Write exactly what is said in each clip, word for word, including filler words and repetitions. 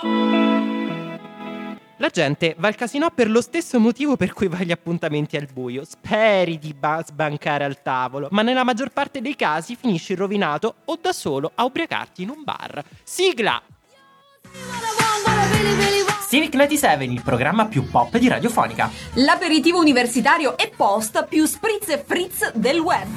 La gente va al casinò per lo stesso motivo per cui va agli appuntamenti al buio. Speri di ba- sbancare al tavolo, ma nella maggior parte dei casi finisci rovinato o da solo a ubriacarti in un bar. Sigla! Civic novantasette, il programma più pop di Radiofonica. L'aperitivo universitario e post più spritz e fritz del web.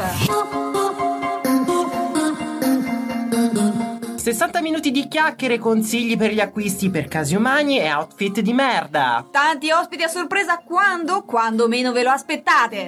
sessanta minuti di chiacchiere, consigli per gli acquisti per casi umani e outfit di merda. Tanti ospiti a sorpresa quando? Quando meno ve lo aspettate.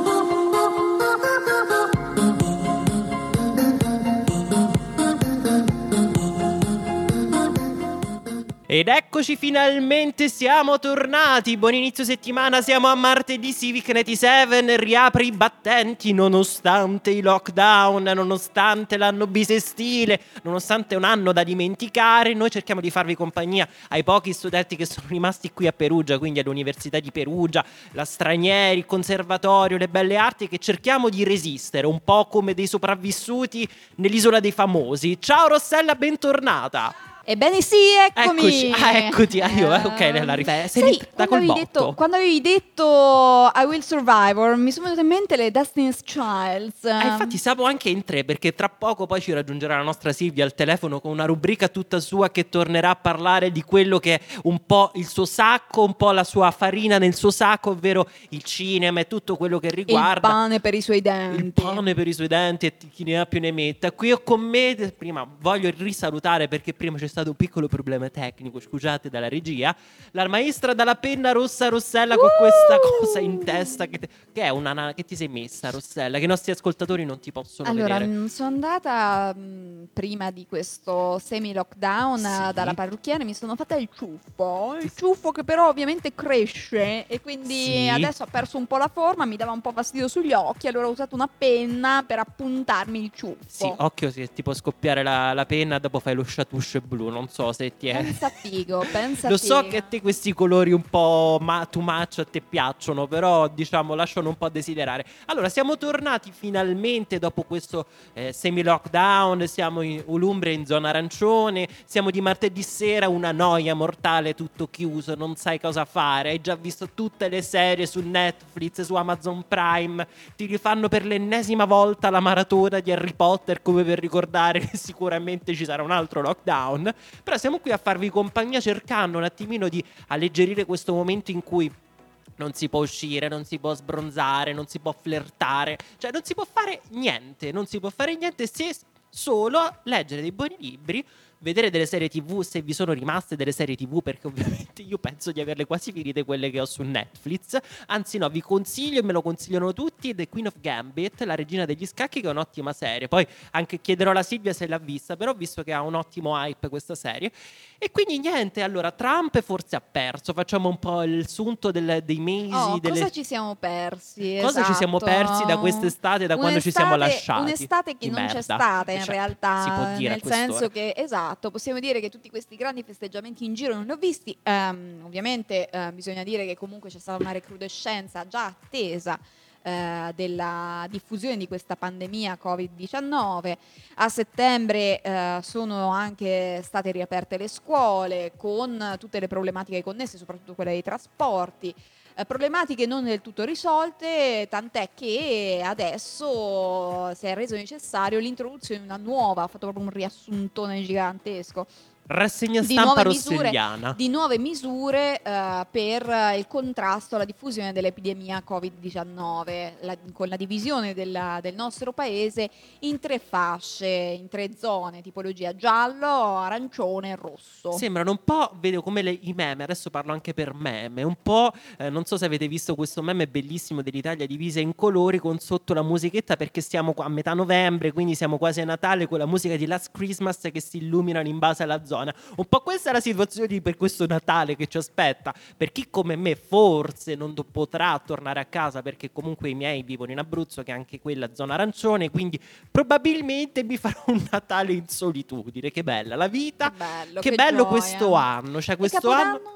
Ed eccoci finalmente, siamo tornati. Buon inizio settimana, siamo a martedì. Civic novantasette riapre i battenti nonostante i lockdown, nonostante l'anno bisestile, nonostante un anno da dimenticare. Noi cerchiamo di farvi compagnia ai pochi studenti che sono rimasti qui a Perugia, quindi all'Università di Perugia, la Stranieri, il Conservatorio, le Belle Arti, che cerchiamo di resistere un po' come dei sopravvissuti nell'Isola dei Famosi. Ciao Rossella, bentornata. Ebbene sì, eccomi. Eccoci, ah, eccoti, ah, io, eh, ok, la rifà. Sei quando col avevi, botto. detto, quando avevi detto I Will Survivor, mi sono venute in mente le Destiny's Childs. Eh, infatti siamo anche in tre, perché tra poco poi ci raggiungerà la nostra Silvia al telefono con una rubrica tutta sua che tornerà a parlare di quello che è un po' il suo sacco, un po' la sua farina nel suo sacco, ovvero il cinema e tutto quello che riguarda il pane per i suoi denti. Il pane per i suoi denti e chi ne ha più ne metta. Qui ho con me, prima voglio risalutare perché prima c'è stato un piccolo problema tecnico, scusate, dalla regia, la maestra dalla penna rossa Rossella con uh! questa cosa in testa che, te, che è una che ti sei messa, Rossella, che i nostri ascoltatori non ti possono allora, vedere. Allora, sono andata mh, prima di questo semi-lockdown sì. dalla parrucchiera, mi sono fatta il ciuffo, il ciuffo che però ovviamente cresce e quindi sì. adesso ha perso un po' la forma, mi dava un po' fastidio sugli occhi, allora ho usato una penna per appuntarmi il ciuffo. Sì, occhio se ti può scoppiare la, la penna, dopo fai lo chatouche blu, non so se ti è... Pensa figo, pensa Lo figo. so che a te questi colori un po' ma- too much a te piacciono, però diciamo lasciano un po' a desiderare. Allora, siamo tornati finalmente dopo questo eh, semi-lockdown, siamo in Ulumbria in zona arancione, siamo di martedì sera, una noia mortale, tutto chiuso, non sai cosa fare, hai già visto tutte le serie su Netflix, su Amazon Prime, ti rifanno per l'ennesima volta la maratona di Harry Potter come per ricordare che sicuramente ci sarà un altro lockdown. Però siamo qui a farvi compagnia cercando un attimino di alleggerire questo momento in cui non si può uscire, non si può sbronzare, non si può flirtare, cioè non si può fare niente, non si può fare niente se solo leggere dei buoni libri, vedere delle serie tv se vi sono rimaste delle serie tv, perché ovviamente io penso di averle quasi finite quelle che ho su Netflix. Anzi no, vi consiglio e me lo consigliano tutti The Queen of Gambit, la regina degli scacchi, che è un'ottima serie. Poi anche chiederò alla Silvia se l'ha vista, però ho visto che ha un ottimo hype questa serie. E quindi niente, allora Trump forse ha perso, facciamo un po' il sunto del, dei mesi oh, delle... cosa ci siamo persi? Cosa esatto. ci siamo persi da quest'estate, da un'estate, quando ci siamo lasciati? Un'estate che di non merda. c'è stata in cioè, realtà, si può dire nel senso che esatto, possiamo dire che tutti questi grandi festeggiamenti in giro non li ho visti. Um, ovviamente uh, bisogna dire che comunque c'è stata una recrudescenza già attesa Uh, della diffusione di questa pandemia covid diciannove. A settembre uh, sono anche state riaperte le scuole con tutte le problematiche connesse, soprattutto quelle dei trasporti, uh, problematiche non del tutto risolte, tant'è che adesso si è reso necessario l'introduzione di una nuova, ho fatto proprio un riassuntone gigantesco, rassegna di stampa nuove misure, rossellana di nuove misure uh, per uh, il contrasto alla diffusione dell'epidemia covid diciannove, la, con la divisione della, del nostro paese in tre fasce, in tre zone, tipologia giallo, arancione e rosso. Sembrano un po', vedo come le, i meme, adesso parlo anche per meme, un po', eh, non so se avete visto questo meme bellissimo dell'Italia divisa in colori con sotto la musichetta, perché stiamo a metà novembre, quindi siamo quasi a Natale, con la musica di Last Christmas che si illuminano in base alla zona. Un po' questa è la situazione per questo Natale che ci aspetta. Per chi come me forse non do- potrà tornare a casa, perché comunque i miei vivono in Abruzzo, che è anche quella zona arancione, quindi probabilmente mi farò un Natale in solitudine. Che bella la vita, che bello, che che bello gioia. questo anno, cioè E questo Capodanno? anno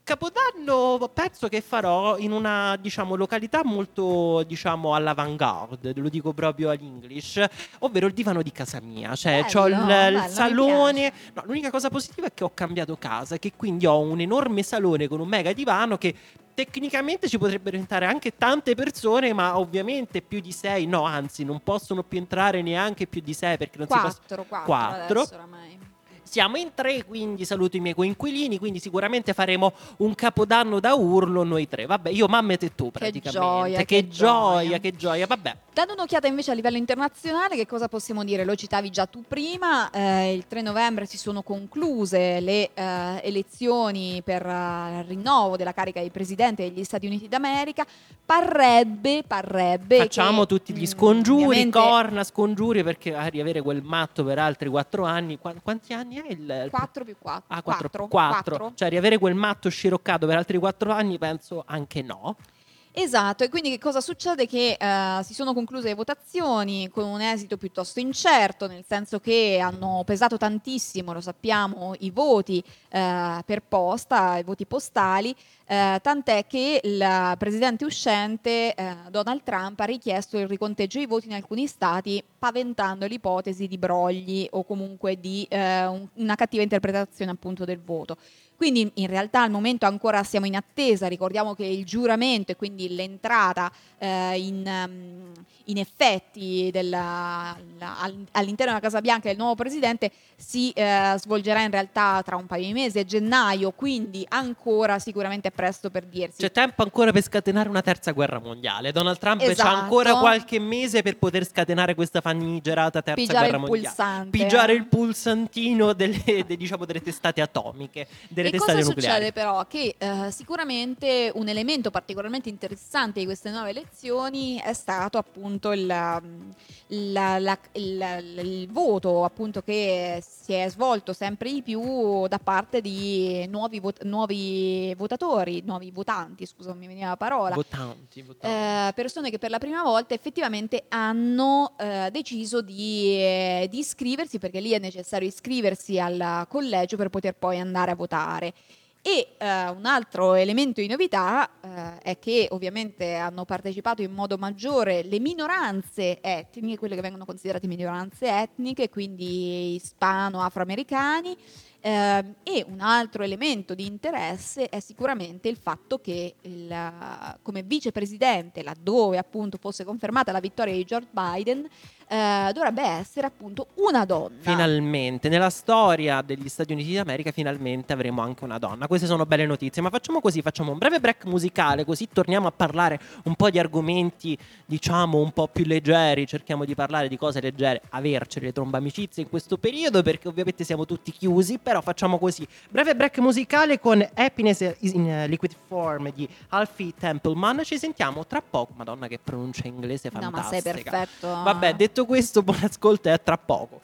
Capodanno penso che farò in una, diciamo, località molto, diciamo, all'avant-garde, lo dico proprio all'English, ovvero il divano di casa mia. Cioè, Bello, c'ho il, il bello, mi salone. piace. No, l'unica cosa positiva è che ho cambiato casa, che quindi ho un enorme salone con un mega divano che tecnicamente ci potrebbero entrare anche tante persone, ma ovviamente più di sei, no, anzi, non possono più entrare neanche più di sei perché non si Quattro, possono. quattro, Quattro. adesso oramai. Siamo in tre, quindi saluto i miei coinquilini, quindi sicuramente faremo un capodanno da urlo noi tre. Vabbè, io, mamma e te tu praticamente. gioia, che, che gioia, gioia. che gioia, vabbè. Dando un'occhiata invece a livello internazionale, che cosa possiamo dire? Lo citavi già tu prima, eh, il tre novembre si sono concluse le eh, elezioni per eh, il rinnovo della carica di presidente degli Stati Uniti d'America. Parrebbe, parrebbe Facciamo che, tutti gli mh, scongiuri, ovviamente, corna, scongiuri, perché a riavere quel matto per altri quattro anni. Qua- quanti anni è il... quattro più quattro. Ah, quattro, quattro, quattro. quattro. Cioè riavere quel matto sciroccato per altri quattro anni penso anche no. Esatto, e quindi che cosa succede? Che eh, si sono concluse le votazioni con un esito piuttosto incerto, nel senso che hanno pesato tantissimo, lo sappiamo, i voti eh, per posta, i voti postali, eh, tant'è che il presidente uscente eh, Donald Trump ha richiesto il riconteggio dei voti in alcuni stati, paventando l'ipotesi di brogli o comunque di eh, un- una cattiva interpretazione appunto del voto. Quindi in realtà al momento ancora siamo in attesa, ricordiamo che il giuramento e quindi l'entrata eh, in, um, in effetti della, la- all- all'interno della Casa Bianca del nuovo presidente si eh, svolgerà in realtà tra un paio di mesi, a gennaio, quindi ancora sicuramente è presto per dirsi. C'è tempo ancora per scatenare una terza guerra mondiale. Donald Trump Esatto. c'ha ancora qualche mese per poter scatenare questa famigerata terza Pigiare guerra il mondiale. pulsante, Pigiare eh. il pulsantino delle, de- diciamo, delle testate atomiche, delle E testate cosa nucleari. succede però? Che eh, sicuramente un elemento particolarmente interessante di queste nuove elezioni è stato appunto il, um, la- la- il- il voto appunto che si è svolto sempre di più da parte di nuovi, vot- nuovi votatori, nuovi votanti, scusa, non mi veniva la parola. Votanti, votanti. Eh, persone che per la prima volta effettivamente hanno eh, deciso di, eh, di iscriversi, perché lì è necessario iscriversi al collegio per poter poi andare a votare. E eh, un altro elemento di novità eh, è che ovviamente hanno partecipato in modo maggiore le minoranze etniche, quelle che vengono considerate minoranze etniche, quindi ispano, afroamericani. Eh, e un altro elemento di interesse è sicuramente il fatto che il, come vicepresidente, laddove appunto fosse confermata la vittoria di Joe Biden, eh, dovrebbe essere appunto una donna. Finalmente, nella storia degli Stati Uniti d'America, finalmente avremo anche una donna. Queste sono belle notizie, ma facciamo così, facciamo un breve break musicale, così torniamo a parlare un po' di argomenti, diciamo, un po' più leggeri. Cerchiamo di parlare di cose leggere, avercele le trombe amicizie in questo periodo, perché ovviamente siamo tutti chiusi, però facciamo così. Breve break musicale con Happiness is in uh, Liquid Form di Alfie Templeman. Ci sentiamo tra poco. Madonna, che pronuncia inglese No, fantastica. ma sei perfetto. Vabbè, detto questo, buon ascolto e a tra poco.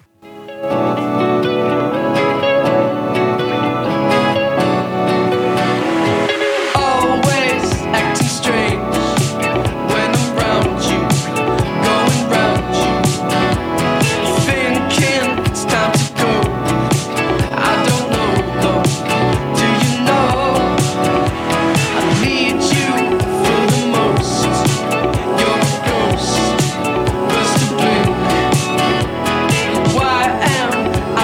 Always acting strange when I'm around you, going round you, thinking it's time to go. I don't know though, do you know? I need you for the most. You're a ghost, burst a blink. Why am I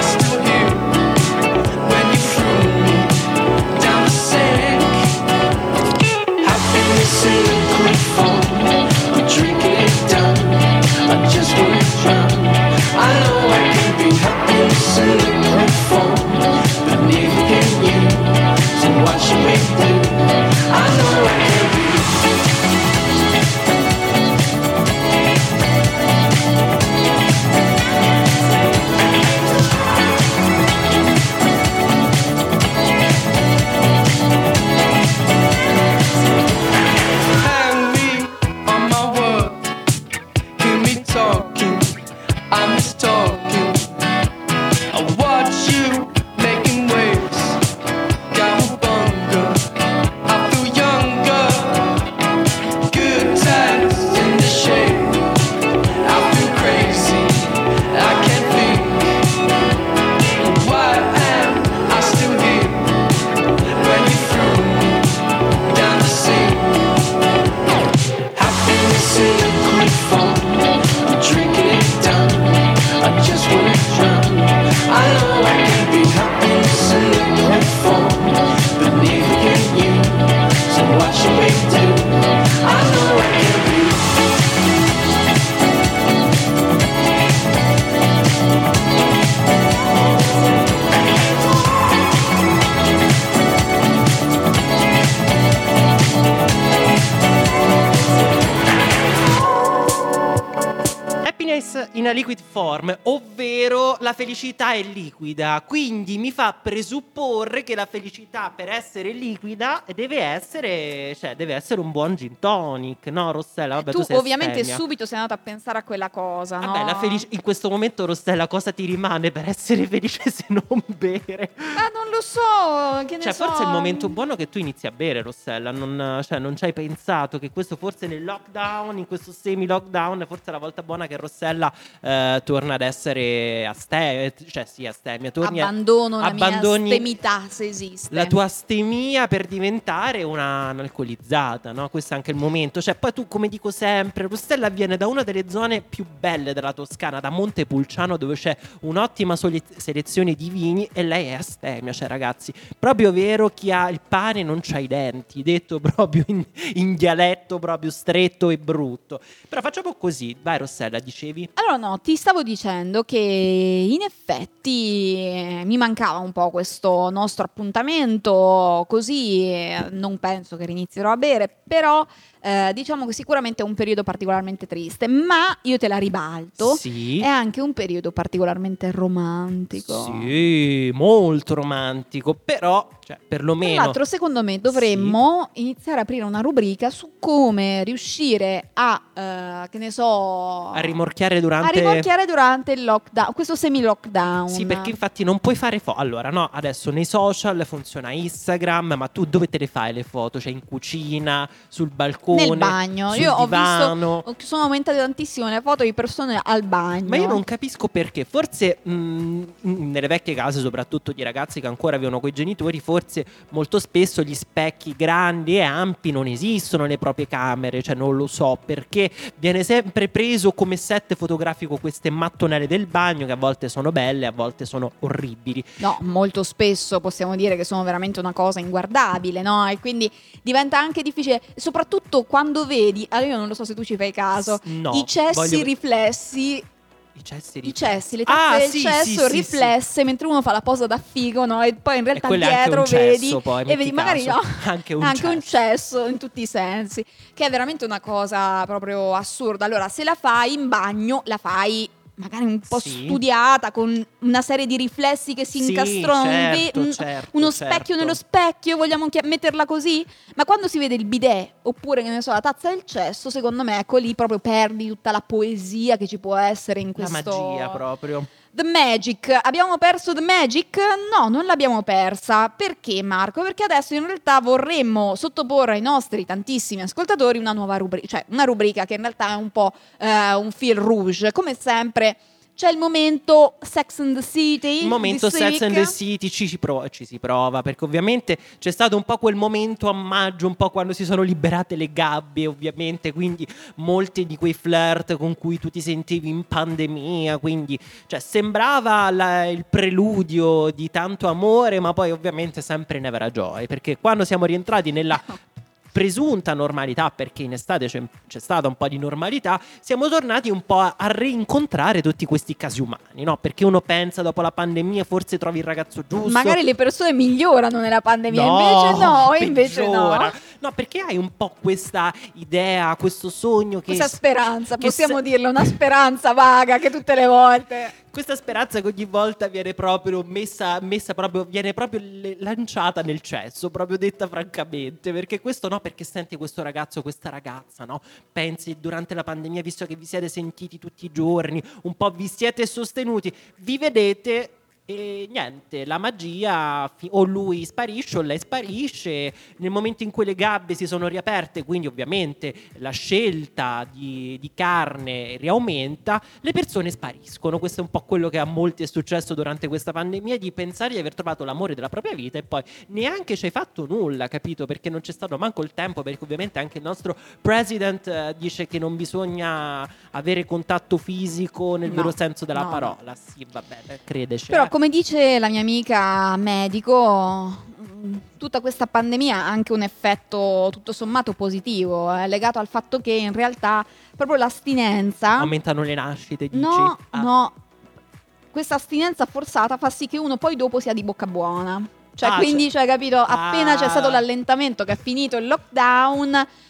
in a liquid form, ovvero la felicità è liquida, quindi mi fa presupporre che la felicità per essere liquida deve essere, cioè deve essere un buon gin tonic, no Rossella? Vabbè, tu, tu sei ovviamente astemia. subito sei andata a pensare a quella cosa, no? Vabbè, la felic- in questo momento Rossella cosa ti rimane per essere felice se non bere? Ma non lo so, che ne Cioè so. forse è il momento buono che tu inizi a bere, Rossella, non, cioè, non ci hai pensato che questo forse nel lockdown, in questo semi-lockdown, forse è la volta buona che Rossella eh, torna ad essere astemia, cioè sì, astemia, torni a- Abbandono la abbandoni mia astemità, se esiste. la tua astemia per diventare una un'alcolizzata, no? Questo è anche il momento. Cioè, poi tu, come dico sempre, Rossella viene da una delle zone più belle della Toscana, da Montepulciano, dove c'è un'ottima soli- selezione di vini, e lei è astemia. Cioè, ragazzi, proprio vero, chi ha il pane non c'ha i denti, detto proprio in, in dialetto proprio stretto e brutto. Però facciamo così, vai Rossella, dicevi? Allora no, ti stavo dicendo che in effetti eh, mi mancava un po' questo nostro appuntamento, così eh, non penso che inizierò a bere, però eh, diciamo che sicuramente è un periodo particolarmente triste, ma io te la ribalto, Sì. è anche un periodo particolarmente romantico. Sì, molto romantico, però, cioè, Tra perlomeno l'altro, secondo me dovremmo iniziare a aprire una rubrica su come riuscire a, eh, che ne so, a rimorchiare durante a rimorchiare durante il lockdown, questo semi-lockdown. Sì, perché infatti non puoi fare foto. Allora, no, adesso nei social funziona Instagram, ma tu dove te le fai le foto? Cioè in cucina, sul balcone, nel bagno. sul Io ho divano. visto, sono aumentate tantissimo le foto di persone al bagno. Ma io non capisco perché. Forse mh, nelle vecchie case, soprattutto di ragazzi che ancora vivono coi genitori, forse molto spesso gli specchi grandi e ampi non esistono nelle proprie camere. Cioè non lo so perché viene sempre preso come set fotografico queste mattonelle del bagno, che a volte sono belle, a volte sono orribili. No, molto spesso possiamo dire che sono veramente una cosa inguardabile, no? E quindi diventa anche difficile, soprattutto quando vedi, allora io non lo so se tu ci fai caso, No, i cessi voglio- riflessi, I cessi, i cessi, le tazze Ah, del sì, cesso sì, sì, riflesse mentre uno fa la posa da figo, no? E poi in E realtà quello è anche dietro un cesso, vedi poi, e metti vedi magari caso. no, Anche un anche un cesso. cesso in tutti i sensi, che è veramente una cosa proprio assurda. Allora, se la fai in bagno, la fai magari un po' Sì. studiata, con una serie di riflessi che si Sì, incastronano, certo, un- certo, uno certo. specchio nello specchio, vogliamo chia- metterla così? Ma quando si vede il bidet, oppure che ne so, la tazza del cesso, secondo me ecco lì proprio perdi tutta la poesia che ci può essere in La questo... magia proprio. The Magic, abbiamo perso The Magic? No, non l'abbiamo persa. Perché Marco? Perché adesso in realtà vorremmo sottoporre ai nostri tantissimi ascoltatori una nuova rubrica, cioè una rubrica che in realtà è un po' eh, un fil rouge. Come sempre c'è il momento Sex and the City. Il momento this Sex and week. the City ci si, prova, ci si prova, perché ovviamente c'è stato un po' quel momento a maggio, un po' quando si sono liberate le gabbie, ovviamente, quindi molti di quei flirt con cui tu ti sentivi in pandemia, quindi cioè, sembrava la- il preludio di tanto amore, ma poi ovviamente sempre never a joy, perché quando siamo rientrati nella presunta normalità, perché in estate c'è, c'è stata un po' di normalità, siamo tornati un po' a, a rincontrare tutti questi casi umani, no? Perché uno pensa dopo la pandemia forse trovi il ragazzo giusto. Magari le persone migliorano nella pandemia, No, invece no, invece peggiora. no. No, perché hai un po' questa idea, questo sogno che Questa speranza, che possiamo se- dirla, una speranza vaga che tutte le volte... Questa speranza che ogni volta viene proprio messa, messa proprio, viene proprio le- lanciata nel cesso, proprio detta francamente, perché questo no, perché senti questo ragazzo, questa ragazza, no? Pensi durante la pandemia, visto che vi siete sentiti tutti i giorni, un po' vi siete sostenuti, vi vedete e niente, la magia fi- o lui sparisce o lei sparisce nel momento in cui le gabbie si sono riaperte, quindi ovviamente la scelta di, di carne riaumenta, le persone spariscono. Questo è un po' quello che a molti è successo durante questa pandemia, di pensare di aver trovato l'amore della propria vita e poi neanche ci hai fatto nulla, capito? Perché non c'è stato manco il tempo, perché ovviamente anche il nostro president eh, dice che non bisogna avere contatto fisico nel No, vero senso della no, parola. Sì, vabbè, credeci. Però eh. come dice la mia amica medico, mh, tutta questa pandemia ha anche un effetto tutto sommato positivo, è legato al fatto che in realtà proprio l'astinenza... Aumentano le nascite, dici? No, Ah. no, questa astinenza forzata fa sì che uno poi dopo sia di bocca buona. Cioè, Ah, quindi, cioè- cioè, capito, appena Ah. c'è stato l'allentamento, che è finito il lockdown,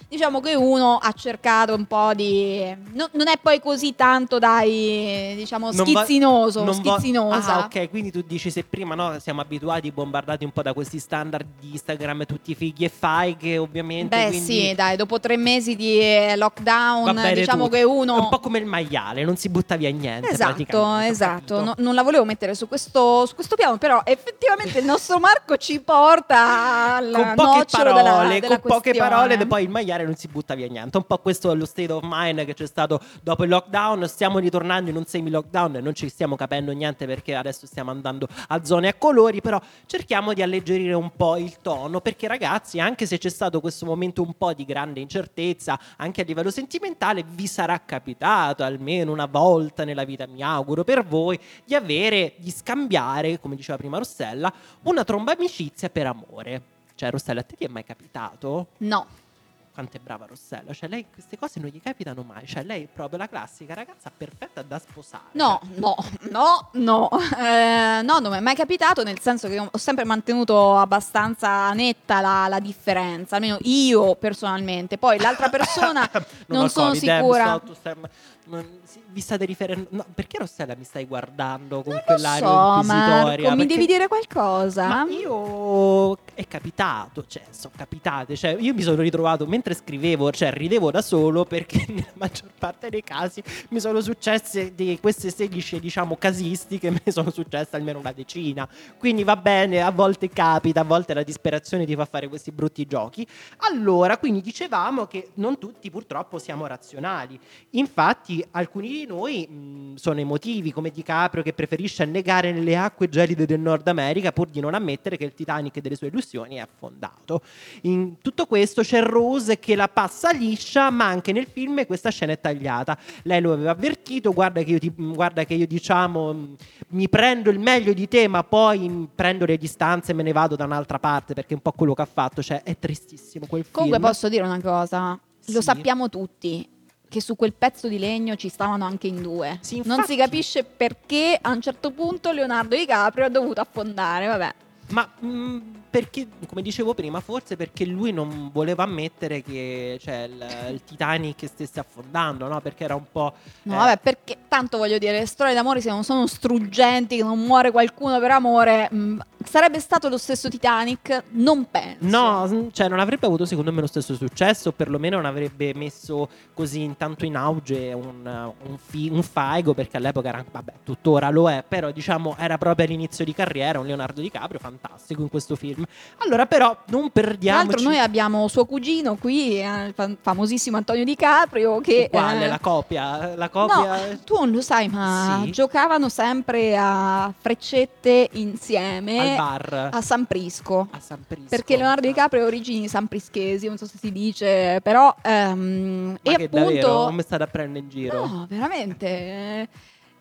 diciamo che uno ha cercato un po' di no- non è poi così tanto dai, diciamo, Non va- schizzinoso, non va- schizzinosa. Ah, ok, quindi tu dici se prima no, siamo abituati, bombardati un po' da questi standard di Instagram, tutti fighi e faghe, ovviamente. Beh, quindi sì, dai, dopo tre mesi di eh, va lockdown, bene diciamo tutto. che uno È un po' come il maiale, non si butta via niente. Esatto, praticamente, ho esatto. capito. No- non la volevo mettere su questo, su questo piano, però effettivamente il nostro Marco ci porta al Con poche nocciolo parole, della, della con poche questione. parole, poi il maiale non si butta via niente. Un po' questo è lo state of mind che c'è stato dopo il lockdown. Stiamo ritornando in un semi-lockdown e non ci stiamo capendo niente perché adesso stiamo andando a zone a colori. Però cerchiamo di alleggerire un po' il tono, perché ragazzi, anche se c'è stato questo momento un po' di grande incertezza anche a livello sentimentale, vi sarà capitato almeno una volta nella vita, mi auguro per voi, di avere, di scambiare, come diceva prima Rossella, una tromba amicizia per amore. Cioè, Rossella, a te ti è mai capitato? No. Quanto è brava Rossella, cioè lei queste cose non gli capitano mai, cioè lei è proprio la classica ragazza perfetta da sposare. No, no, no, no, eh, no, non mi è mai capitato, nel senso che ho sempre mantenuto abbastanza netta la, la differenza, almeno io personalmente. Poi l'altra persona non, lo sono so, Deb, sicura. so, tu stai- ma- si- vi state riferendo, no, perché Rossella mi stai guardando con Non lo quell'aria so, inquisitoria? Marco, mi Perché- devi dire qualcosa? Ma io è capitato, cioè sono capitate, cioè io mi sono ritrovato mentre scrivevo, cioè ridevo da solo perché nella maggior parte dei casi mi sono successe di queste sedici, diciamo, casistiche, me ne sono successe almeno una decina. Quindi va bene, a volte capita, a volte la disperazione ti fa fare questi brutti giochi. Allora, quindi dicevamo che non tutti purtroppo siamo razionali. Infatti alcuni di noi mh, sono emotivi, come DiCaprio che preferisce annegare nelle acque gelide del Nord America pur di non ammettere che il Titanic delle sue illusioni è affondato. In tutto questo c'è Rose che la passa liscia, ma anche nel film questa scena è tagliata. Lei lo aveva avvertito, guarda che io, ti, guarda che io diciamo mh, mi prendo il meglio di te, ma poi mh, prendo le distanze e me ne vado da un'altra parte, perché è un po' quello che ha fatto, cioè è tristissimo quel film. Comunque posso dire una cosa, lo Sì. sappiamo tutti, che su quel pezzo di legno ci stavano anche in due. Sì, Non infatti. si capisce perché a un certo punto Leonardo DiCaprio ha dovuto affondare, vabbè. Ma mh, perché, come dicevo prima, forse perché lui non voleva ammettere che cioè, il, il Titanic stesse affondando, no? Perché era un po'... No, eh, vabbè, perché tanto voglio dire, le storie d'amore se non sono struggenti, che non muore qualcuno per amore, mh, sarebbe stato lo stesso Titanic? Non penso. No, s- cioè non avrebbe avuto secondo me lo stesso successo, o perlomeno non avrebbe messo così intanto in auge un, un, fi- un faigo, perché all'epoca era, vabbè, tuttora lo è, però diciamo era proprio all'inizio di carriera un Leonardo DiCaprio fantastico in questo film. Allora però non Tra perdiamoci... l'altro noi abbiamo suo cugino qui, eh, il fam- famosissimo Antonio DiCaprio, che... Uguale, eh, la copia, la copia... No, tu non lo sai, ma Sì. giocavano sempre a freccette insieme al bar a San Prisco. a San Prisco. Perché Leonardo DiCaprio ha origini samprischesi, non so se si dice, però ehm, Ma e che appunto davvero? Non mi state a prendere in giro? no, veramente. eh,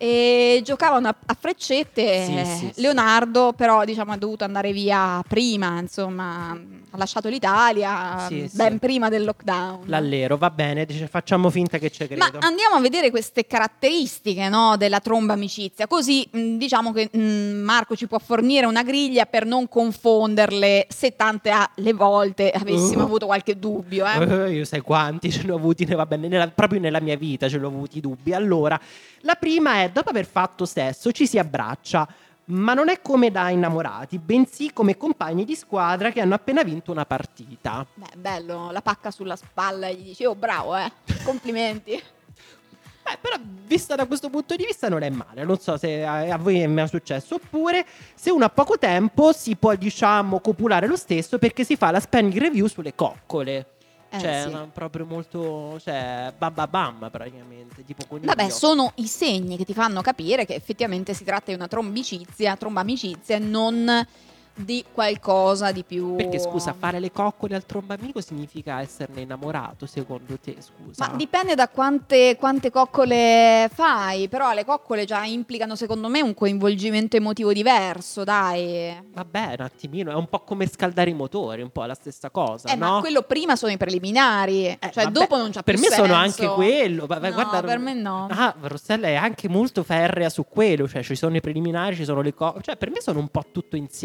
E giocavano a, a freccette. Sì, eh, sì, sì. Leonardo, però, diciamo, è dovuto andare via prima. Insomma, ha lasciato l'Italia Sì, ben sì. prima del lockdown. L'allero, va bene, dice, facciamo finta che ci Ma credo. andiamo a vedere queste caratteristiche, no, della tromba amicizia, così mh, diciamo che mh, Marco ci può fornire una griglia per non confonderle se tante alle volte avessimo Uh. avuto qualche dubbio. Eh. Eh, io sai quanti ce l'ho avuti, ne- va bene, nella- proprio nella mia vita ce l'ho avuti dubbi. Allora, la prima è, dopo aver fatto sesso, ci si abbraccia, ma non è come da innamorati, bensì come compagni di squadra che hanno appena vinto una partita. Beh, bello, la pacca sulla spalla e gli dici, oh bravo, eh, complimenti. Beh, però vista da questo punto di vista non è male, non so se a, a voi è mai successo, oppure se uno ha poco tempo si può, diciamo, copulare lo stesso perché si fa la spending review sulle coccole. Eh, Cioè, sì. una- proprio molto, cioè, bababam praticamente, tipo coniglio. Vabbè, sono i segni che ti fanno capire che effettivamente si tratta di una trombicizia, tromba amicizia e non di qualcosa di più. Perché scusa, fare le coccole al trombamico significa esserne innamorato, secondo te, scusa? Ma dipende da quante, quante coccole fai, però le coccole già implicano secondo me un coinvolgimento emotivo diverso, dai. Vabbè, un attimino, è un po' come scaldare i motori, un po' la stessa cosa, Eh, no? ma quello prima sono i preliminari, Eh, cioè vabbè, dopo non c'ha per più me senso. sono anche quello. Vabbè, No, guarda, per me no. Ah, Rossella è anche molto ferrea su quello, cioè ci sono i preliminari, ci sono le cose, cioè per me sono un po' tutto insieme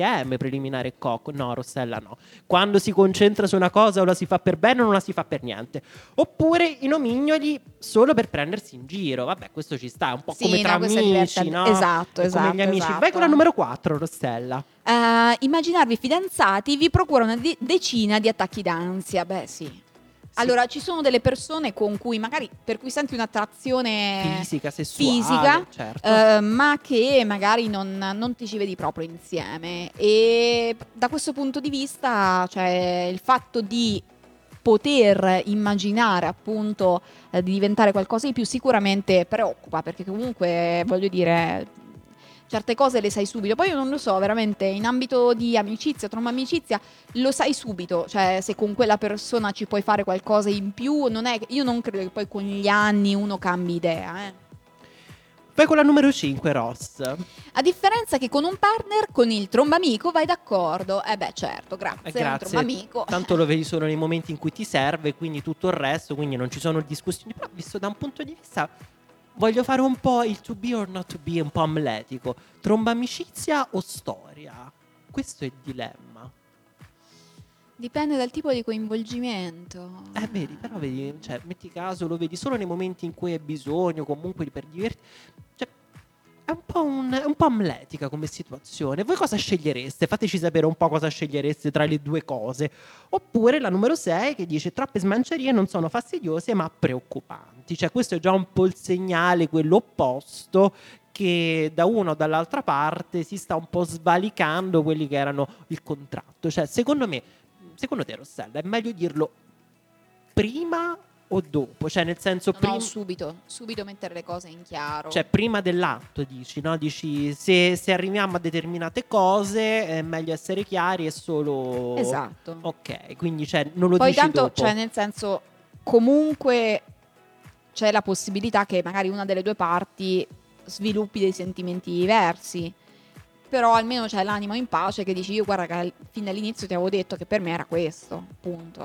preliminare Coco. No, Rossella, no. Quando si concentra su una cosa o la si fa per bene o non la si fa per niente. Oppure i nomignoli solo per prendersi in giro. Vabbè, questo ci sta, è un po' Sì, come tra no, questo è amici, divertente. no? Esatto, È come esatto, gli amici. esatto. Vai con la numero quattro, Rossella. Eh, immaginarvi fidanzati vi procura una de- decina di attacchi d'ansia. Beh, sì. Allora, ci sono delle persone con cui magari per cui senti un'attrazione Fisica, sessuale, fisica, certo. eh, ma che magari non, non ti ci vedi proprio insieme. E da questo punto di vista, cioè, il fatto di poter immaginare appunto eh, di diventare qualcosa di più sicuramente preoccupa, perché comunque voglio dire certe cose le sai subito. Poi io non lo so, veramente in ambito di amicizia, tromba amicizia, lo sai subito, cioè se con quella persona ci puoi fare qualcosa in più, non è, io non credo che poi con gli anni uno cambi idea, eh. Vai con la numero cinque, Ross. A differenza che con un partner, con il trombamico vai d'accordo. Eh beh, certo, grazie, Eh, è un grazie. trombamico. Tanto lo vedi solo nei momenti in cui ti serve, quindi tutto il resto, quindi non ci sono discussioni. Però visto da un punto di vista, voglio fare un po' il to be or not to be, un po' amletico. Tromba amicizia o storia? Questo è il dilemma. Dipende dal tipo di coinvolgimento. Eh, vedi, però vedi, cioè, metti caso, lo vedi solo nei momenti in cui hai bisogno, comunque per divertirti. Cioè, è un po' un, è un po' amletica come situazione. Voi cosa scegliereste? Fateci sapere un po' cosa scegliereste tra le due cose. Oppure la numero sei che dice troppe smancerie non sono fastidiose ma preoccupanti. Cioè, questo è già un po' il segnale, quello opposto, che da una o dall'altra parte si sta un po' svalicando quelli che erano il contratto. Cioè, secondo me, secondo te, Rossella, è meglio dirlo prima o dopo? Cioè, nel senso, No, prima, no, subito, subito mettere le cose in chiaro. cioè, prima dell'atto, dici, no? Dici, se, se arriviamo a determinate cose è meglio essere chiari e solo... Esatto. Ok, quindi cioè, non lo Poi dici tanto, dopo. cioè nel senso, comunque c'è la possibilità che magari una delle due parti sviluppi dei sentimenti diversi. Però almeno c'è l'animo in pace che dici io guarda che fin dall'inizio ti avevo detto che per me era questo, punto.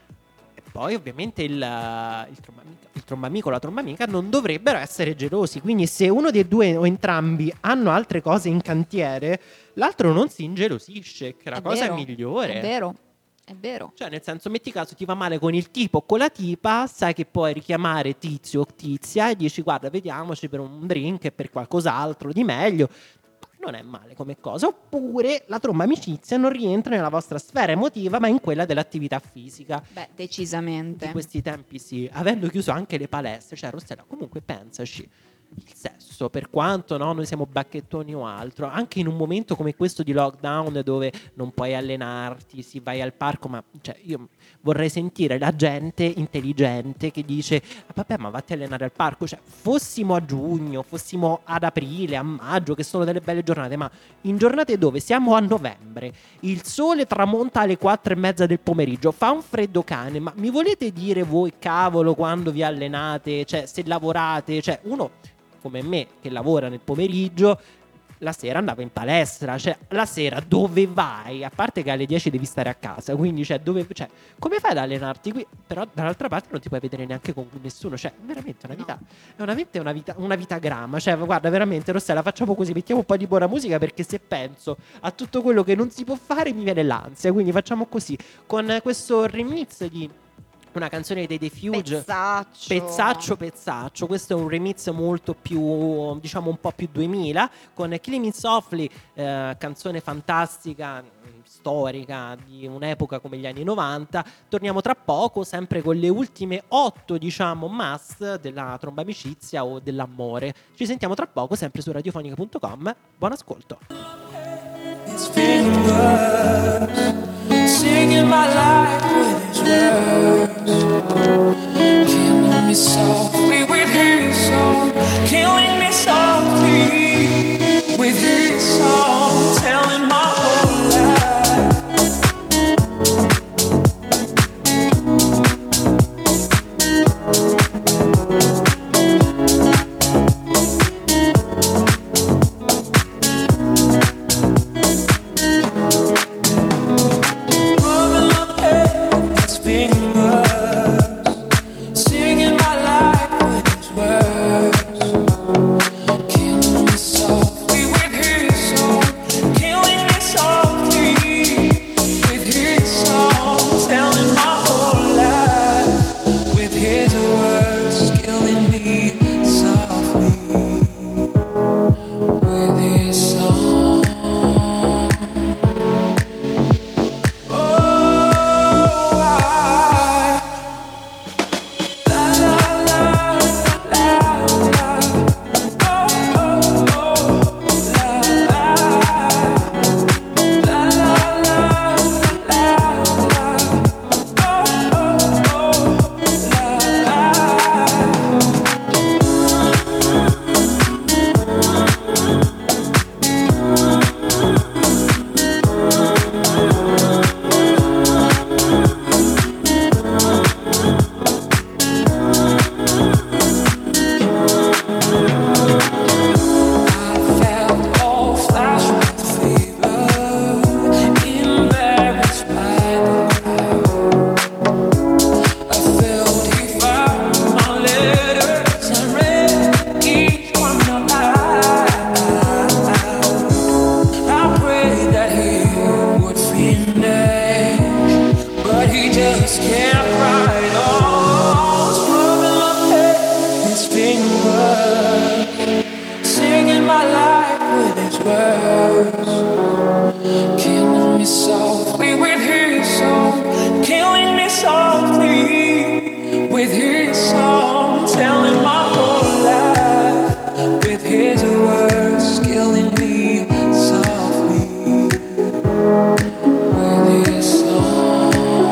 E poi ovviamente il, il, trombamico, il trombamico o la trombamica non dovrebbero essere gelosi. Quindi se uno dei due o entrambi hanno altre cose in cantiere, l'altro non si ingelosisce, che è la È cosa vero, migliore. È vero, è vero. Cioè, nel senso, metti caso ti va male con il tipo o con la tipa, sai che puoi richiamare tizio o tizia e dici guarda, vediamoci per un drink e per qualcos'altro di meglio. Non è male come cosa. Oppure la tromba amicizia non rientra nella vostra sfera emotiva, ma in quella dell'attività fisica. Beh, decisamente. Di questi tempi sì, avendo chiuso anche le palestre, cioè Rossella, comunque pensaci, il sesso, per quanto no, noi siamo bacchettoni o altro, anche in un momento come questo di lockdown dove non puoi allenarti, si vai al parco, ma cioè io vorrei sentire la gente intelligente che dice ah, vabbè, ma vatti a allenare al parco. Cioè, fossimo a giugno, fossimo ad aprile, a maggio, che sono delle belle giornate, ma in giornate dove siamo a novembre, il sole tramonta alle quattro e mezza del pomeriggio, fa un freddo cane, ma mi volete dire voi cavolo quando vi allenate, cioè se lavorate, cioè uno come me che lavora nel pomeriggio la sera andava in palestra, cioè la sera dove vai? A parte che alle dieci devi stare a casa, quindi cioè dove, cioè come fai ad allenarti qui? Però dall'altra parte non ti puoi vedere neanche con nessuno, cioè veramente una vita, No. è veramente una vita, una vita grama, cioè guarda veramente Rossella, facciamo così, mettiamo un po' di buona musica perché se penso a tutto quello che non si può fare mi viene l'ansia, quindi facciamo così, con questo remix di una canzone dei The Fuge, Pezzaccio. Pezzaccio Pezzaccio. Questo è un remix molto più, diciamo un po' più duemila, con Killing Me Softly, eh, canzone fantastica, storica di un'epoca come gli anni novanta. Torniamo tra poco sempre con le ultime otto, diciamo, must della tromba amicizia o dell'amore. Ci sentiamo tra poco sempre su radiofonica punto com. Buon ascolto. It's feeling worse. Singing my life with his words. Killing me softly with his song. Killing me softly with his song. Telling my whole life. just can't write all struggling up his fingers, singing my life with his words, killing me softly with his song, killing me softly with his song, telling my whole life with his words, killing me softly with his song.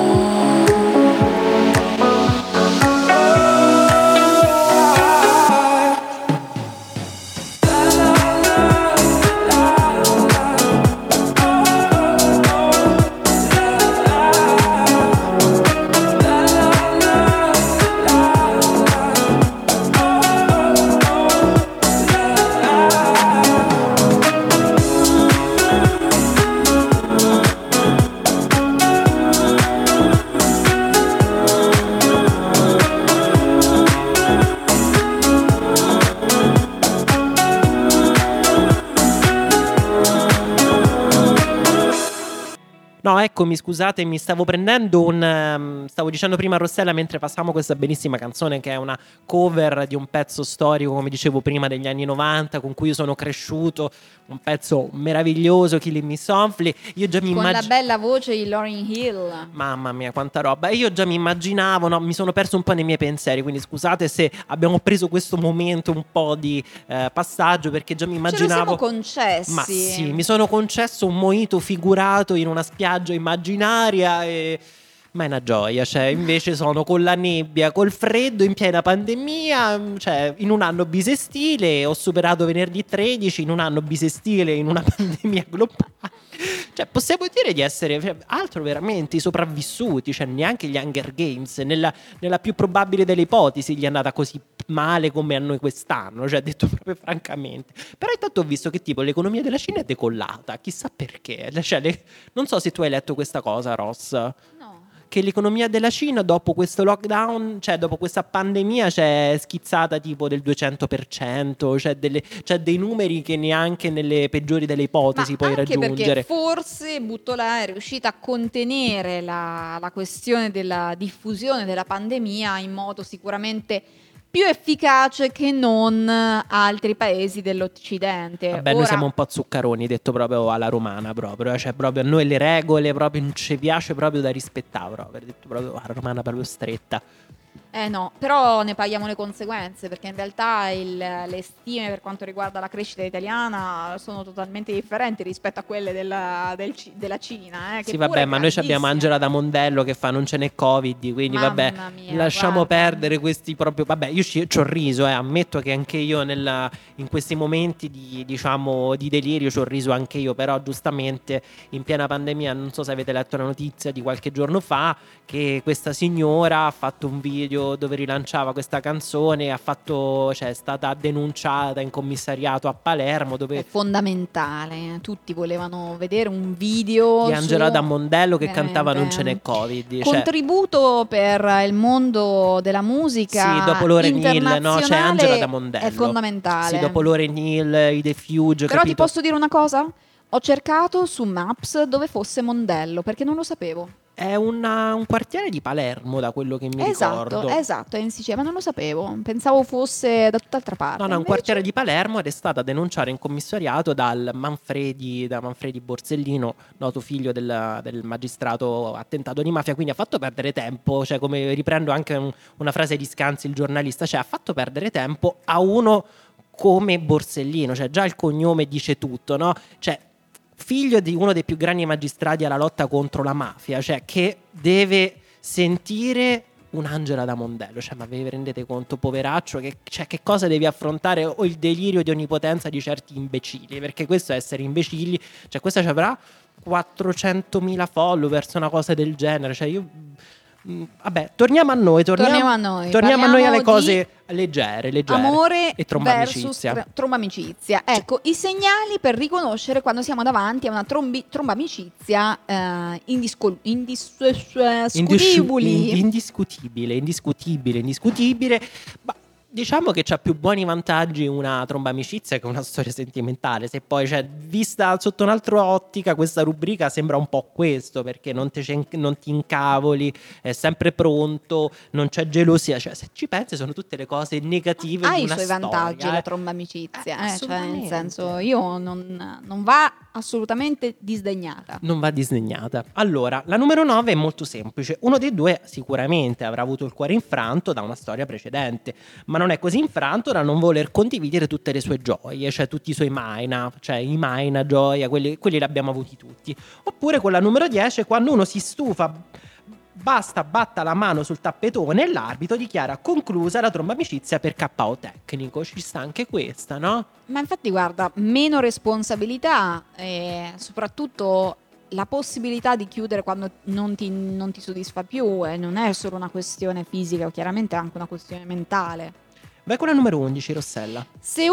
No, eccomi, scusate, mi stavo prendendo un... ehm, stavo dicendo prima a Rossella mentre passavamo questa bellissima canzone che è una cover di un pezzo storico, come dicevo prima, degli anni novanta, con cui io sono cresciuto, un pezzo meraviglioso, Killing Me Softly. Io già mi Con la immagino... bella voce di Lauryn Hill. Mamma mia, quanta roba. E io già mi immaginavo, no, mi sono perso un po' nei miei pensieri, quindi scusate se abbiamo preso questo momento un po' di eh, passaggio, perché già mi immaginavo... Ce lo siamo concessi. Ma sì, mi sono concesso un mojito figurato in una spiaggia immaginaria e... ma è una gioia, cioè invece sono con la nebbia, col freddo, in piena pandemia, cioè in un anno bisestile, ho superato venerdì tredici, in un anno bisestile, in una pandemia globale. Cioè possiamo dire di essere, cioè, altro veramente, i sopravvissuti, cioè neanche gli Hunger Games, nella, nella più probabile delle ipotesi, gli è andata così male come a noi quest'anno, cioè detto proprio francamente. Però intanto ho visto che tipo l'economia della Cina è decollata, chissà perché, cioè, le, non so se tu hai letto questa cosa, Ross. No. Che l'economia della Cina dopo questo lockdown, cioè dopo questa pandemia, c'è schizzata tipo del duecento per cento, cioè, delle, cioè dei numeri che neanche nelle peggiori delle ipotesi Ma puoi anche raggiungere. perché forse Buttolà è riuscita a contenere la, la questione della diffusione della pandemia in modo sicuramente più efficace che non altri paesi dell'Occidente. Vabbè, noi Ora- siamo un po' zuccaroni, detto proprio alla romana, proprio, cioè proprio a noi le regole proprio non ci piace proprio da rispettare, proprio, detto proprio alla romana proprio stretta. Eh no, però ne paghiamo le conseguenze, perché in realtà il- le stime per quanto riguarda la crescita italiana sono totalmente differenti rispetto a quelle della, del Ci- della Cina. Eh, che Sì, pure vabbè, è ma noi ci abbiamo grandissima. Angela da Mondello che fa non ce n'è Covid, quindi Mamma vabbè, mia, lasciamo guarda. perdere questi proprio. Vabbè, io ci, ci ho riso, eh, ammetto che anche io nella- in questi momenti di, diciamo, di delirio ci ho riso anche io, però giustamente in piena pandemia, non so se avete letto la notizia di qualche giorno fa, che questa signora ha fatto un video dove rilanciava questa canzone, ha fatto, cioè è stata denunciata in commissariato a Palermo dove... È fondamentale, tutti volevano vedere un video di Angela su- da Mondello che veramente. cantava Non ce n'è Covid, cioè- Contributo per il mondo della musica Sì, dopo Lauryn Hill, no? C'è Angela da Mondello. è fondamentale. Sì, dopo Lauryn Hill, i The Fuge, Però ti capito? posso dire una cosa? Ho cercato su Maps dove fosse Mondello, perché non lo sapevo. È una- un quartiere di Palermo, da quello che mi Esatto, ricordo. esatto, è in Sicilia, ma non lo sapevo. Pensavo fosse da tutt'altra parte. No, no, è un Invece- quartiere di Palermo ed è stata a denunciare in commissariato dal Manfredi, da Manfredi Borsellino, noto figlio del, del magistrato attentato di mafia, quindi ha fatto perdere tempo, cioè come riprendo anche un- una frase di Scanzi, il giornalista, cioè ha fatto perdere tempo a uno come Borsellino, cioè già il cognome dice tutto, no? Cioè figlio di uno dei più grandi magistrati alla lotta contro la mafia, cioè che deve sentire un'Angela da Mondello, cioè ma vi rendete conto, poveraccio, che, cioè, che cosa devi affrontare, o il delirio di onnipotenza di certi imbecilli, perché questo è essere imbecilli, cioè questa ci avrà quattrocentomila followers, una cosa del genere, cioè io... mm, Vabbè, torniamo a noi, torniamo, Torniamo a noi, torniamo a noi alle parliamo cose leggere, leggere Amore e tromba versus amicizia. tra- tromba amicizia. Ecco, i segnali per riconoscere quando siamo davanti a una trombi- tromba amicizia eh, indiscol- indis- Indisci- discutibili. in- indiscutibile, indiscutibile, indiscutibile. Ma Diciamo che c'ha più buoni vantaggi una tromba amicizia che una storia sentimentale. Se poi, cioè, vista sotto un'altra ottica, questa rubrica sembra un po' questo, perché non, te c'è- non ti incavoli, è sempre pronto, non c'è gelosia. Cioè, se ci pensi, sono tutte le cose negative Ha di i una suoi storia. vantaggi la eh. tromba amicizia, Eh, eh, cioè nel assolutamente. senso io non, non va assolutamente disdegnata. Non va disdegnata. Allora, la numero nove è molto semplice. Uno dei due sicuramente avrà avuto il cuore infranto da una storia precedente, ma non è così infranto da non voler condividere tutte le sue gioie, cioè tutti i suoi maina, cioè i maina, gioia, quelli, quelli li abbiamo avuti tutti. Oppure con la numero dieci, quando uno si stufa, basta batta la mano sul tappetone e l'arbitro dichiara conclusa la tromba amicizia per K O tecnico. Ci sta anche questa, no? Ma infatti guarda, meno responsabilità e soprattutto la possibilità di chiudere quando non ti, non ti soddisfa più e non è solo una questione fisica, chiaramente è anche una questione mentale. Vai con la numero undici, Rossella. Se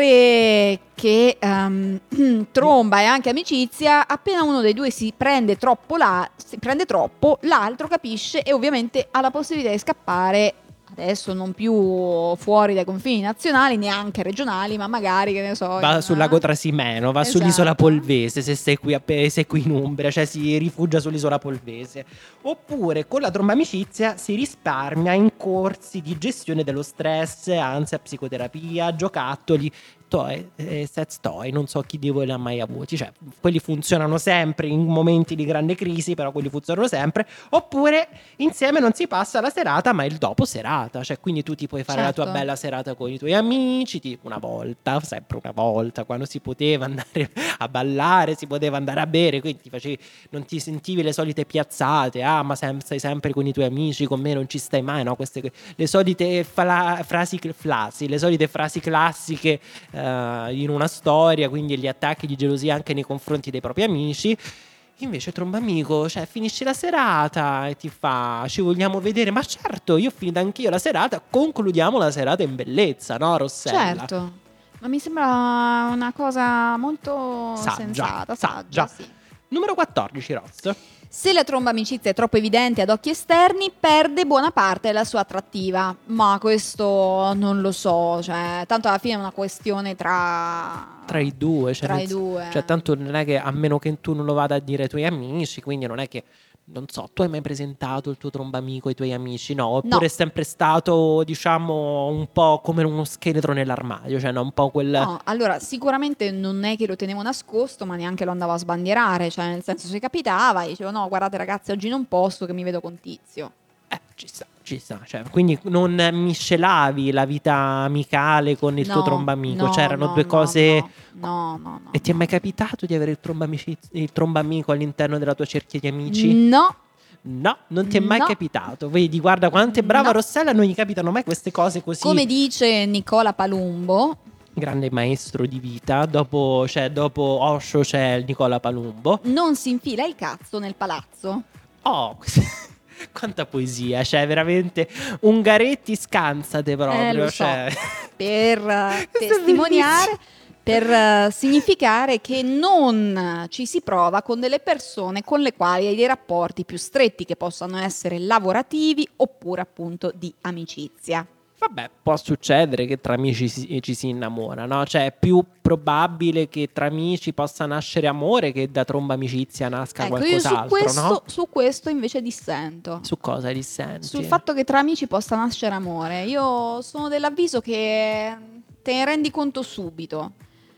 oltre che ehm, tromba e anche amicizia, appena uno dei due si prende troppo, la, si prende troppo, l'altro capisce e ovviamente ha la possibilità di scappare. Adesso non più fuori dai confini nazionali, neanche regionali, ma magari, che ne so. Va in- sul lago Trasimeno, va Esatto. sull'isola Polvese se sei qui, a, Pe- sei qui in Umbria, cioè si rifugia sull'isola Polvese. Oppure con la tromba amicizia si risparmia in corsi di gestione dello stress, ansia, psicoterapia, giocattoli, toy, eh, sex toy, non so chi di voi li ha mai avuti, cioè quelli funzionano sempre in momenti di grande crisi, però quelli funzionano sempre. Oppure insieme non si passa la serata ma il dopo serata, cioè quindi tu ti puoi fare Certo. la tua bella serata con i tuoi amici, tipo una volta, sempre una volta, quando si poteva andare a ballare, si poteva andare a bere, quindi ti facevi, non ti sentivi le solite piazzate, ah ma sem- stai sempre con i tuoi amici, con me non ci stai mai, no? Queste le solite fala- frasi cl- flasi, le solite frasi classiche eh, in una storia, quindi gli attacchi di gelosia anche nei confronti dei propri amici. Invece tromba amico, cioè finisci la serata e ti fa ci vogliamo vedere, ma certo, io ho finito anch'io la serata, concludiamo la serata in bellezza, no Rossella? Certo, ma mi sembra una cosa molto Saggia, sensata, saggia. saggia, sì. Numero quattordici, Ross. Se la tromba amicizia è troppo evidente ad occhi esterni, perde buona parte della sua attrattiva. Ma questo non lo so, cioè, tanto alla fine è una questione tra... Tra i due, cioè, Tra nel- i due. cioè tanto non è che a meno che tu non lo vada a dire ai tuoi amici, quindi non è che, non so, tu hai mai presentato il tuo tromba amico ai tuoi amici? No, oppure No. è sempre stato, diciamo, un po' come uno scheletro nell'armadio, cioè no, un po' quel... No, allora sicuramente non è che lo tenevo nascosto, ma neanche lo andavo a sbandierare, cioè nel senso se capitava e dicevo no, guardate ragazzi, oggi non posso che mi vedo con Tizio. Eh, ci sta, ci sta, cioè, quindi non miscelavi la vita amicale con il tuo No, tromba amico, no, cioè erano no, due no, cose... No, no, no. E ti è no. mai capitato di avere il tromba, amiciz- il tromba amico all'interno della tua cerchia di amici? No, No, non ti è mai No. capitato. Vedi, guarda quanto è brava No. Rossella, non gli capitano mai queste cose così. come dice Nicola Palumbo, Grande maestro di vita. Dopo, cioè, dopo Osho c'è il Nicola Palumbo. non si infila il cazzo nel palazzo. Oh, quanta poesia, cioè veramente Ungaretti scansate proprio. Eh, lo so. Cioè. Per eh, Questo è testimoniare, per eh, significare che non ci si prova con delle persone con le quali hai dei rapporti più stretti, che possano essere lavorativi oppure appunto di amicizia. Vabbè, può succedere che tra amici si- ci si innamora, no? Cioè è più probabile che tra amici possa nascere amore che da tromba amicizia nasca Ecco, io su qualcos'altro, questo, no? su questo invece dissento. Su cosa dissenti? Sul fatto che tra amici possa nascere amore. Io sono dell'avviso che te ne rendi conto subito.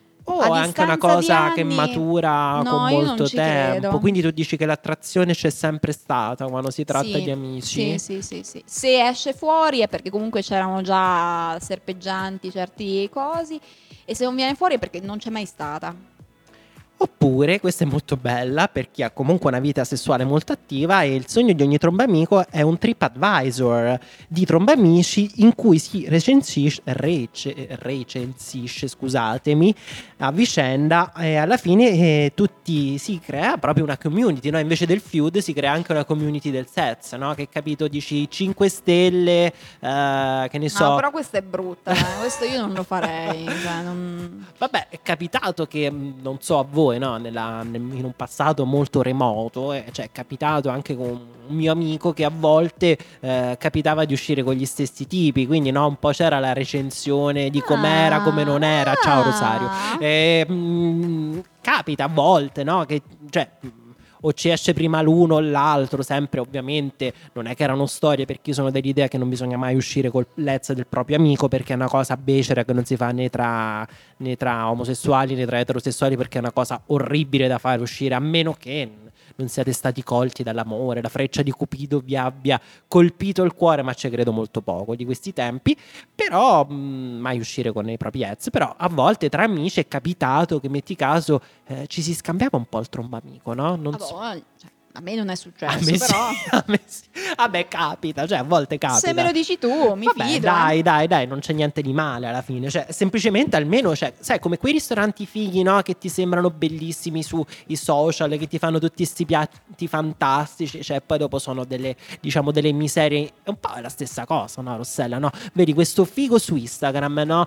O a è anche una distanza di cosa che anni- matura No, con io non molto ci tempo. credo. Quindi tu dici che l'attrazione c'è sempre stata quando si tratta Sì, di amici? Sì, sì, sì, sì. Se esce fuori è perché comunque c'erano già serpeggianti certi cosi, e se non viene fuori è perché non c'è mai stata. Oppure, questa è molto bella per chi ha comunque una vita sessuale molto attiva, e il sogno di ogni trombamico è un TripAdvisor di trombamici in cui si recensisce, rece- recensisce scusatemi, a vicenda, e alla fine eh, tutti si crea proprio una community, no? Invece del feud si crea anche una community del sex, no? Che capito, dici cinque stelle, eh, che ne so. No, però questa è brutta, eh. Questo io non lo farei. Cioè, non... Vabbè, è capitato che, mh, non so a voi, voi, no? Nella, nel- in un passato molto remoto, eh, cioè è capitato anche con un mio amico che a volte eh, capitava di uscire con gli stessi tipi, quindi no, un po' c'era la recensione di com'era, come non era. Ciao Rosario. Ah. Eh, mm, capita a volte, no? Che cioè mm, o ci esce prima l'uno o l'altro, sempre ovviamente non è che erano storie, perché io sono dell'idea che non bisogna mai uscire col l'ex del proprio amico, perché è una cosa becera che non si fa né tra, né tra omosessuali né tra eterosessuali, perché è una cosa orribile da fare uscire, a meno che non siate stati colti dall'amore, la freccia di Cupido vi abbia colpito il cuore, ma ci credo molto poco di questi tempi. Però mh, mai uscire con i propri ex. Però a volte tra amici è capitato che, metti caso, eh, ci si scambiava un po' il trombamico, no? Non Ah, so. boh, cioè, a me non è successo, A me sì, però a me sì. Vabbè, capita, cioè a volte capita. se me lo dici tu, mi Vabbè, fido. dai, eh. dai, dai, non c'è niente di male alla fine. Cioè, semplicemente almeno, cioè, sai, come quei ristoranti fighi, no? Che ti sembrano bellissimi sui social, che ti fanno tutti questi piatti fantastici. Cioè, poi dopo sono delle, diciamo, delle miserie. È un po' la stessa cosa, no, Rossella, no? Vedi questo figo su Instagram, no?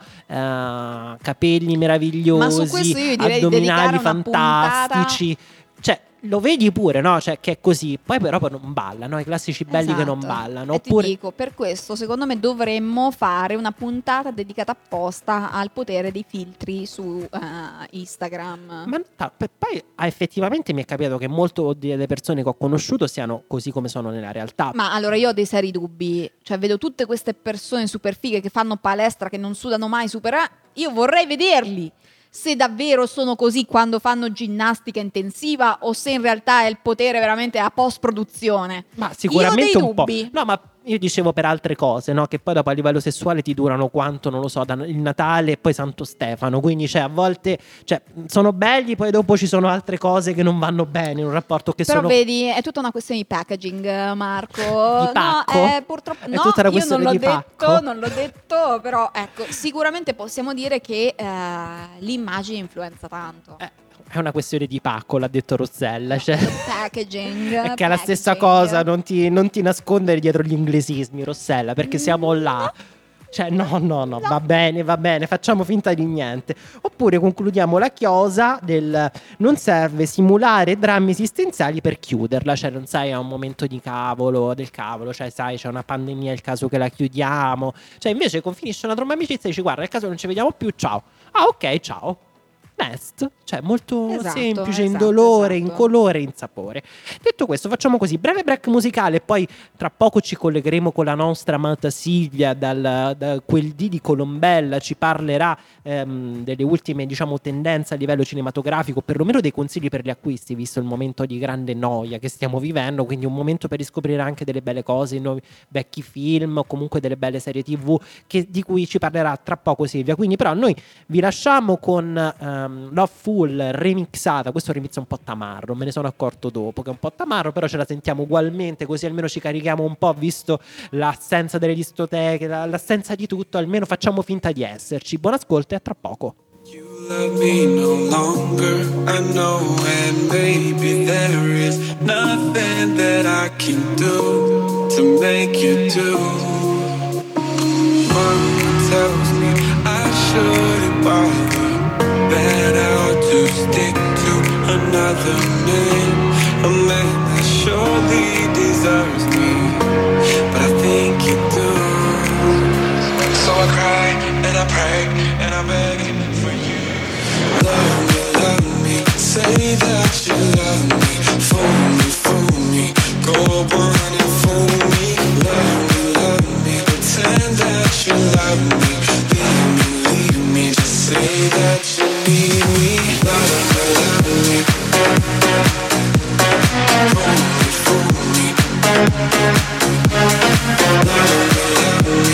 Eh, capelli meravigliosi, Ma su questo io direi di addominali dedicare una fantastici. Cioè, lo vedi pure, no? Cioè, che è così. Poi però poi non balla, no? I classici belli che non Esatto. ballano. E Oppure ti dico, per questo secondo me dovremmo fare una puntata dedicata apposta al potere dei filtri su eh, Instagram. Ma no, per- poi ah, effettivamente mi è capitato che molte delle persone che ho conosciuto siano così come sono nella realtà. Ma allora io ho dei seri dubbi, cioè vedo tutte queste persone super fighe che fanno palestra, che non sudano mai, super... Io vorrei vederli se davvero sono così quando fanno ginnastica intensiva o se in realtà è il potere veramente a post-produzione. Ma sicuramente Io ho dei un po'. dubbi. No, ma io dicevo per altre cose, no? Che poi dopo a livello sessuale ti durano quanto, non lo so, da il Natale e poi Santo Stefano. Quindi, cioè, a volte cioè, sono belli, poi dopo ci sono altre cose che non vanno bene in un rapporto che Però sono. vedi, è tutta una questione di packaging, eh, Marco. Di pacco? No, eh, purtroppo È no, tutta una io non questione l'ho di detto, pacco? non l'ho detto, però ecco, sicuramente possiamo dire che eh, l'immagine influenza tanto. Eh, è una questione di pacco, l'ha detto Rossella. Cioè. Packaging. È che è la stessa packaging. cosa, non ti, non ti nascondere dietro gli inglesismi, Rossella, perché siamo là. Cioè, no, no, no, va bene, va bene, facciamo finta di niente. Oppure concludiamo la chiosa del non serve simulare drammi esistenziali per chiuderla. Cioè, non sai, è un momento di cavolo, del cavolo, cioè, sai, c'è una pandemia, è il caso che la chiudiamo. Cioè, invece, finisce una tromba amicizia e dici, guarda, è il caso che non ci vediamo più, ciao. Ah, ok, ciao. Next, cioè molto Esatto, semplice, esatto, indolore, esatto. incolore, insapore. Detto questo, facciamo così, breve break musicale, poi tra poco ci collegheremo con la nostra amata Silvia dal, da quel dì di Colombella, ci parlerà ehm, delle ultime, diciamo, tendenze a livello cinematografico, perlomeno dei consigli per gli acquisti, visto il momento di grande noia che stiamo vivendo, quindi un momento per riscoprire anche delle belle cose, nuovi, vecchi film o comunque delle belle serie tv che, di cui ci parlerà tra poco Silvia. Quindi però noi vi lasciamo con ehm, Love Full remixata. Questo remix è un po' tamarro, me ne sono accorto dopo che è un po' tamarro, però ce la sentiamo ugualmente, così almeno ci carichiamo un po', visto l'assenza delle discoteche, la- l'assenza di tutto, almeno facciamo finta di esserci. Buon ascolto e a tra poco. You love me no longer, I know, and maybe there is nothing that I can do to make you do. Mama tells me I shouldn't bother, that I ought to stick to another man, a man that surely deserves me, but I think you do. So I cry and I pray and I beg for you. Love me, love me, say that you love me. Fool me, fool me, go on and fool me. Love me, love me, pretend that you love me. Leave me, leave me, just say that you need me. Love me, love me, fool me, fool me. Love me, love me,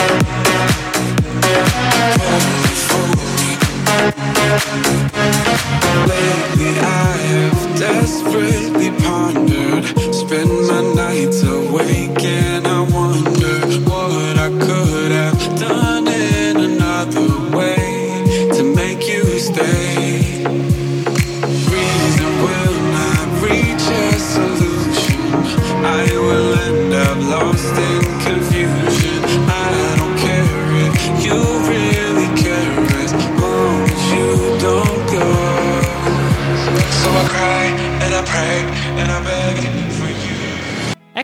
fool me, fool me. Lately I have desperately pondered, spend my nights awake and I wonder what I could have done in another way to make you stay. Reason will not reach a solution, I will end up lost in confusion. I don't care if you really care, as long as you don't go.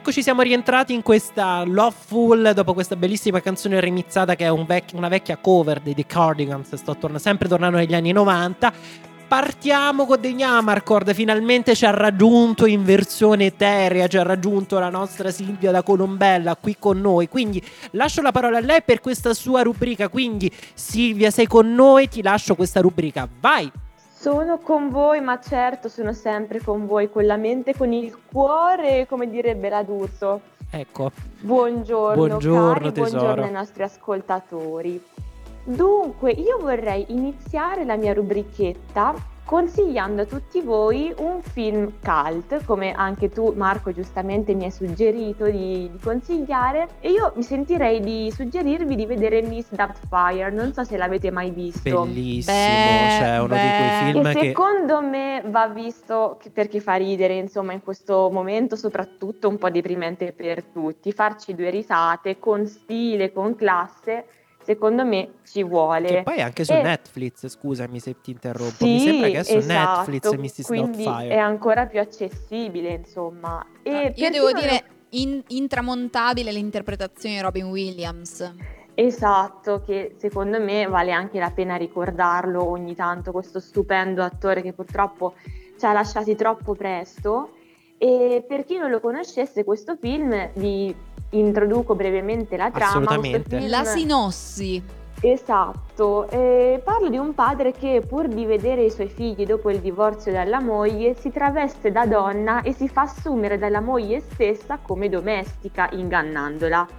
eccoci, siamo rientrati in questa Loveful dopo questa bellissima canzone remizzata che è un vec- una vecchia cover dei The Cardigans. Sto torna- sempre tornando negli anni novanta. Partiamo con degli Amarcord. Finalmente ci ha raggiunto in versione eterea, ci ha raggiunto la nostra Silvia da Colombella qui con noi. Quindi lascio la parola a lei per questa sua rubrica. Quindi Silvia, sei con noi, ti lascio questa rubrica, vai! Sono con voi, ma certo sono sempre con voi, con la mente, con il cuore, come direbbe la D'Urso. Ecco. Buongiorno, Buongiorno, cari, tesoro. buongiorno ai nostri ascoltatori. Dunque, io vorrei iniziare la mia rubrichetta consigliando a tutti voi un film cult, come anche tu, Marco, giustamente mi hai suggerito di, di consigliare, e io mi sentirei di suggerirvi di vedere Miss Doubtfire. Non so se l'avete mai visto. Bellissimo, Beh, cioè uno di quei beh. film E che... secondo me va visto che- perché fa ridere, insomma, in questo momento soprattutto un po' deprimente per tutti. Farci due risate con stile, con classe, secondo me ci vuole. Che poi è anche su E- Netflix, scusami se ti interrompo. Sì, Mi sembra che è su esatto, Netflix missus quindi Doubtfire. è ancora più accessibile, insomma. E Ah, per io chi devo non lo- dire in- intramontabile l'interpretazione di Robin Williams. Esatto, che secondo me vale anche la pena ricordarlo ogni tanto, questo stupendo attore che purtroppo ci ha lasciati troppo presto. E per chi non lo conoscesse, questo film, vi introduco brevemente la trama. Assolutamente. Questo film- La sinossi. Esatto, eh, parlo di un padre che pur di vedere i suoi figli dopo il divorzio dalla moglie si traveste da donna e si fa assumere dalla moglie stessa come domestica, ingannandola.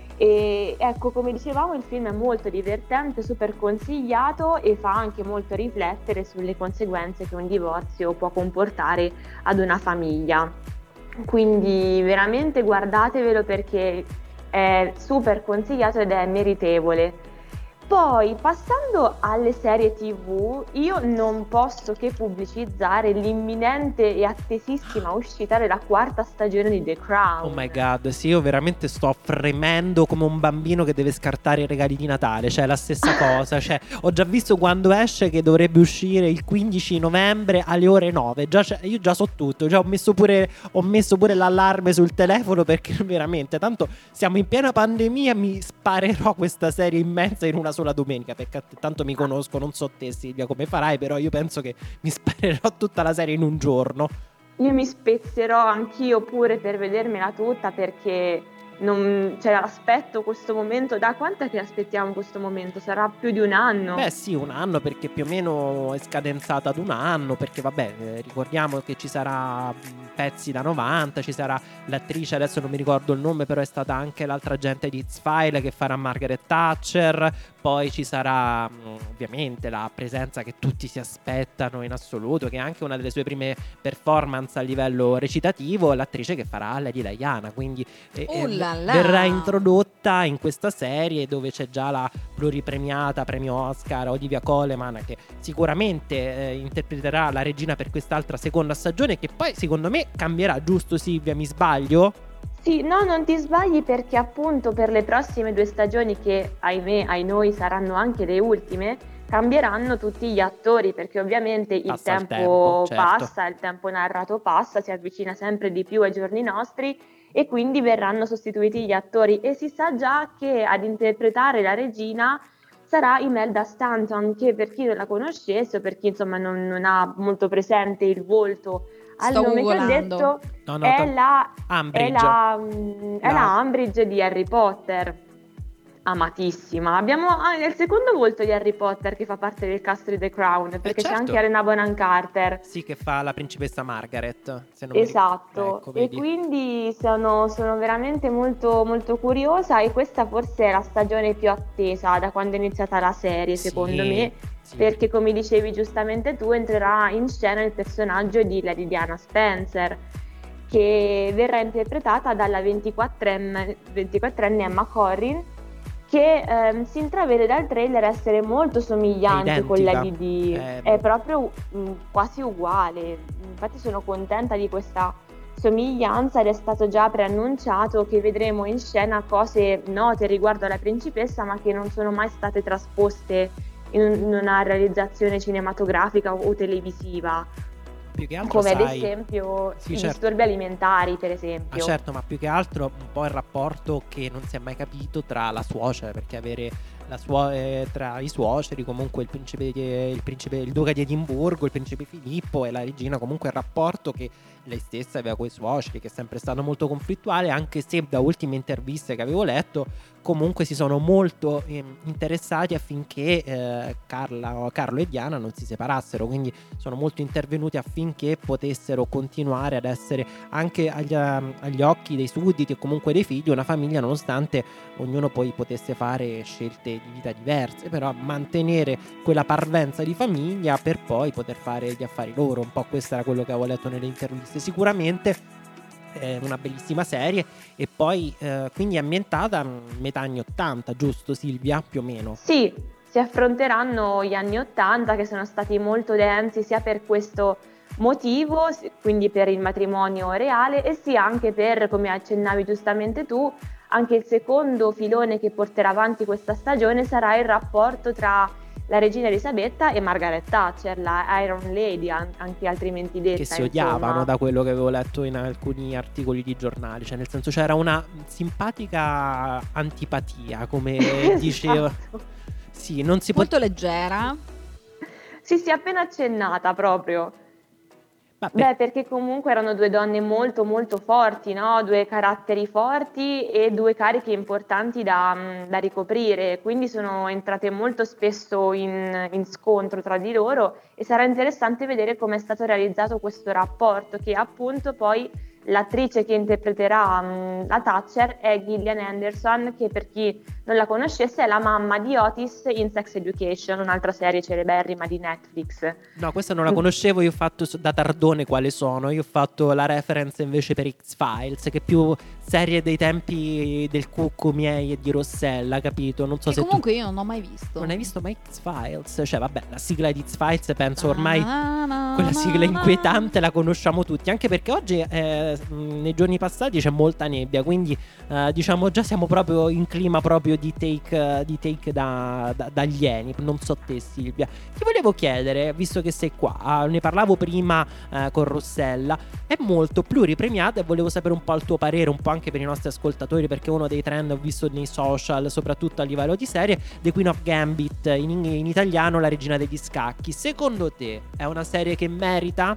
E ecco, come dicevamo, il film è molto divertente, super consigliato e fa anche molto riflettere sulle conseguenze che un divorzio può comportare ad una famiglia. Quindi veramente guardatevelo perché è super consigliato ed è meritevole. Poi, passando alle serie tivù, io non posso che pubblicizzare l'imminente e attesissima uscita della quarta stagione di The Crown. Oh my god, sì, io veramente sto fremendo come un bambino che deve scartare i regali di Natale. Cioè, la stessa cosa. Cioè, ho già visto quando esce che dovrebbe uscire il quindici novembre alle ore nove. Già, cioè, io già so tutto. Già ho messo pure, ho messo pure l'allarme sul telefono perché veramente, tanto siamo in piena pandemia, mi sparerò questa serie immensa in una sola domenica, perché tanto mi conosco, non so te Silvia come farai, però io penso che mi sparerò tutta la serie in un giorno. Io mi spezzerò anch'io pure per vedermela tutta perché non, cioè, aspetto questo momento. Da quanto è che aspettiamo questo momento? Sarà più di un anno? Beh sì, un anno, perché più o meno è scadenzata ad un anno, perché vabbè, eh, ricordiamo che ci sarà mh, pezzi da novanta, ci sarà l'attrice, adesso non mi ricordo il nome, però è stata anche l'altra gente di X-File che farà Margaret Thatcher, poi ci sarà mh, ovviamente la presenza che tutti si aspettano in assoluto, che è anche una delle sue prime performance a livello recitativo, l'attrice che farà Lady Diana, quindi eh, Oh eh, là là. verrà introdotta in questa serie dove c'è già la pluripremiata premio Oscar Olivia Colman, che sicuramente eh, interpreterà la regina per quest'altra seconda stagione, che poi secondo me cambierà, giusto Silvia, mi sbaglio? Sì, no, non ti sbagli perché appunto per le prossime due stagioni, che ahimè, ai noi saranno anche le ultime, cambieranno tutti gli attori perché ovviamente il Passa il tempo, tempo, certo. passa, il tempo narrato passa, si avvicina sempre di più ai giorni nostri e quindi verranno sostituiti gli attori e si sa già che ad interpretare la regina sarà Imelda Stanton, che per chi non la conoscesse o per chi insomma non, non ha molto presente il volto al Sto nome che ho googolando. detto, No, no, è, tan- la, è, Umbridge. la, mm, è La- la Umbridge di Harry Potter, amatissima. Abbiamo ah, il secondo volto di Harry Potter che fa parte del cast di The Crown, perché c'è certo. anche Helena Bonham Carter. Sì, che fa la principessa Margaret, se non mi ricordo. Esatto, Ecco, e vedi. quindi sono, sono veramente molto, molto curiosa e questa forse è la stagione più attesa da quando è iniziata la serie, Sì, secondo me, sì. perché come dicevi giustamente tu entrerà in scena il personaggio di Lady Diana Spencer, che verrà interpretata dalla ventiquattrenne, ventiquattrenne Emma Corrin, che ehm, si intravede dal trailer essere molto somigliante con identica. Lady Di, Eh, è proprio mm, quasi uguale. Infatti sono contenta di questa somiglianza ed è stato già preannunciato che vedremo in scena cose note riguardo alla principessa ma che non sono mai state trasposte in un- in una realizzazione cinematografica o televisiva. più che altro come ad sai... esempio Sì, i certo. disturbi alimentari, per Ah, esempio. certo, ma più che altro un po' il rapporto che non si è mai capito tra la suocera, perché avere la suo- eh, tra i suoceri, comunque il principe, di- il principe, il duca di Edimburgo, il principe Filippo e la regina, comunque il rapporto che lei stessa aveva con i suoceri, che è sempre stato molto conflittuale, anche se da ultime interviste che avevo letto, comunque si sono molto ehm, interessati affinché eh, Carla, Carlo e Diana non si separassero, quindi sono molto intervenuti affinché potessero continuare ad essere anche agli, um, agli occhi dei sudditi e comunque dei figli una famiglia, nonostante ognuno poi potesse fare scelte di vita diverse, però mantenere quella parvenza di famiglia per poi poter fare gli affari loro. Un po' questo era quello che avevo letto nelle interviste. Sicuramente è una bellissima serie, e poi eh, quindi è ambientata mm, metà anni ottanta, giusto Silvia? Più o meno. Sì, si affronteranno gli anni Ottanta, che sono stati molto densi sia per questo motivo, s- quindi per il matrimonio reale, e sia anche per, come accennavi giustamente tu, anche il secondo filone che porterà avanti questa stagione sarà il rapporto tra la regina Elisabetta e Margaret Thatcher, la Iron Lady, an- anche altrimenti detta, Che si insomma. odiavano, da quello che avevo letto in alcuni articoli di giornali, cioè nel senso c'era una simpatica antipatia, come diceva. Esatto. Sì, non si può... Molto leggera. Sì, sì, appena accennata proprio. Ma per- Beh, perché comunque erano due donne molto molto forti, no? Due caratteri forti e due cariche importanti da, mm, da ricoprire, quindi sono entrate molto spesso in, in scontro tra di loro, e sarà interessante vedere come è stato realizzato questo rapporto, che appunto poi l'attrice che interpreterà mm, la Thatcher è Gillian Anderson, che per chi non la conoscesse è la mamma di Otis in Sex Education, un'altra serie celeberrima di Netflix. No, questa non la conoscevo, io ho fatto s- da tardone quale sono, io ho fatto la reference invece per X-Files, che è più serie dei tempi del cucco miei e di Rossella, capito? Non so Che se comunque io non ho mai visto. tu non hai visto mai X-Files, cioè vabbè, la sigla di X-Files penso ormai... Na, Quella na, sigla na, inquietante la conosciamo tutti, anche perché oggi eh, mh, nei giorni passati c'è molta nebbia, quindi eh, diciamo già siamo proprio in clima proprio di take, eh, di take da, da, da alieni. Non so te Silvia, ti volevo chiedere, visto che sei qua, ne parlavo prima eh, con Rossella, è molto pluripremiata e volevo sapere un po' il tuo parere, un po' anche per i nostri ascoltatori, perché uno dei trend ho visto nei social, soprattutto a livello di serie, The Queen of Gambit, in, in italiano La regina degli scacchi. Secondo te è una serie che merita?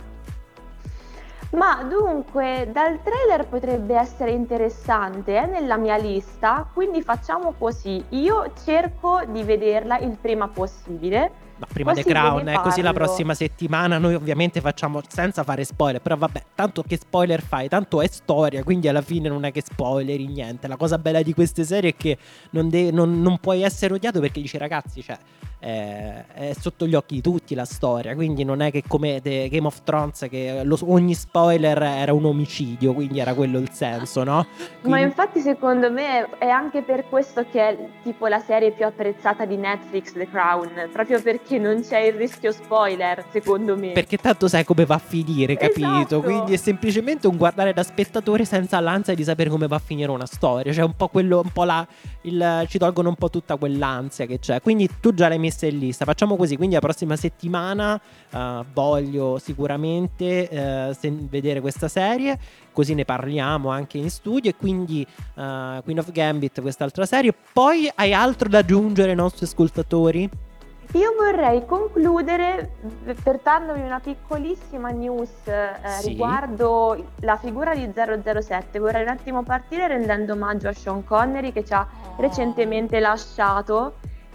Ma dunque, dal trailer potrebbe essere interessante, è nella mia lista, quindi facciamo così. Io cerco di vederla il prima possibile. Ma prima The Così ve Crown, ne è così la parlo. prossima settimana. Noi ovviamente facciamo senza fare spoiler, però vabbè, tanto che spoiler fai, tanto è storia, quindi alla fine non è che spoileri niente. La cosa bella di queste serie è che non, de- non- non puoi essere odiato, perché dici ragazzi, cioè eh, è sotto gli occhi di tutti la storia, quindi non è che come The Game of Thrones, che lo- ogni spoiler era un omicidio, quindi era quello il senso, no? Ma Quindi- infatti secondo me è anche per questo che è tipo la serie più apprezzata di Netflix, The Crown, proprio perché non c'è il rischio spoiler, secondo me. Perché tanto sai come va a finire, capito? Esatto. Quindi è semplicemente un guardare da spettatore senza l'ansia di sapere come va a finire una storia. Cioè un po' quello, un po' la il, ci tolgono un po' tutta quell'ansia che c'è. Quindi tu già l'hai messa in lista. Facciamo così, quindi la prossima settimana eh, voglio sicuramente eh, sen- vedere questa serie, così ne parliamo anche in studio. E quindi eh, Queen of Gambit, quest'altra serie. Poi hai altro da aggiungere ai nostri ascoltatori? Io vorrei concludere eh, portandovi una piccolissima news eh, Sì. riguardo la figura di zero zero sette. Vorrei un attimo partire rendendo omaggio a Sean Connery, che ci ha recentemente lasciato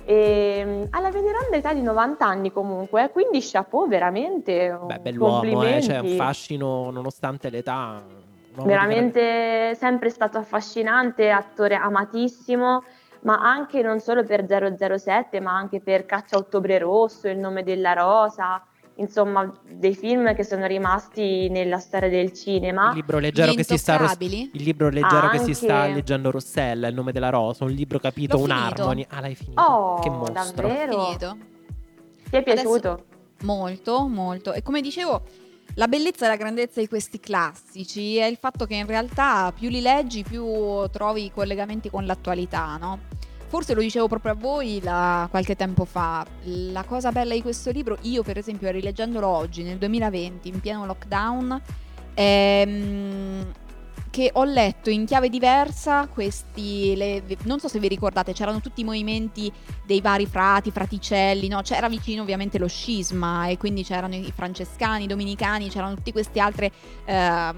e, alla veneranda età di novanta anni comunque, quindi chapeau, veramente. Beh, bell'uomo, eh, complimenti. cioè un fascino nonostante l'età. un uomo di Veramente sempre stato affascinante, attore amatissimo, ma anche non solo per zero zero sette, ma anche per Caccia a Ottobre Rosso, Il nome della rosa, insomma dei film che sono rimasti nella storia del cinema. Il libro leggero Gli che si sta ros- Intoccabili? il libro leggero che si Anche. sta leggendo Rossella, Il nome della rosa, un libro capito, L'ho un finito. Harmony. Ah, l'hai finito. Oh, Che mostro. davvero? Finito. Ti è piaciuto? Molto, molto. E come dicevo, la bellezza e la grandezza di questi classici è il fatto che in realtà più li leggi, più trovi collegamenti con l'attualità, no? forse lo dicevo proprio a voi la, qualche tempo fa, la cosa bella di questo libro, io per esempio rileggendolo oggi nel duemilaventi in pieno lockdown, ehm, che ho letto in chiave diversa questi, le, non so se vi ricordate, c'erano tutti i movimenti dei vari frati, fraticelli, no? C'era vicino ovviamente lo scisma e quindi c'erano i francescani, i dominicani, c'erano tutti questi altri ehm,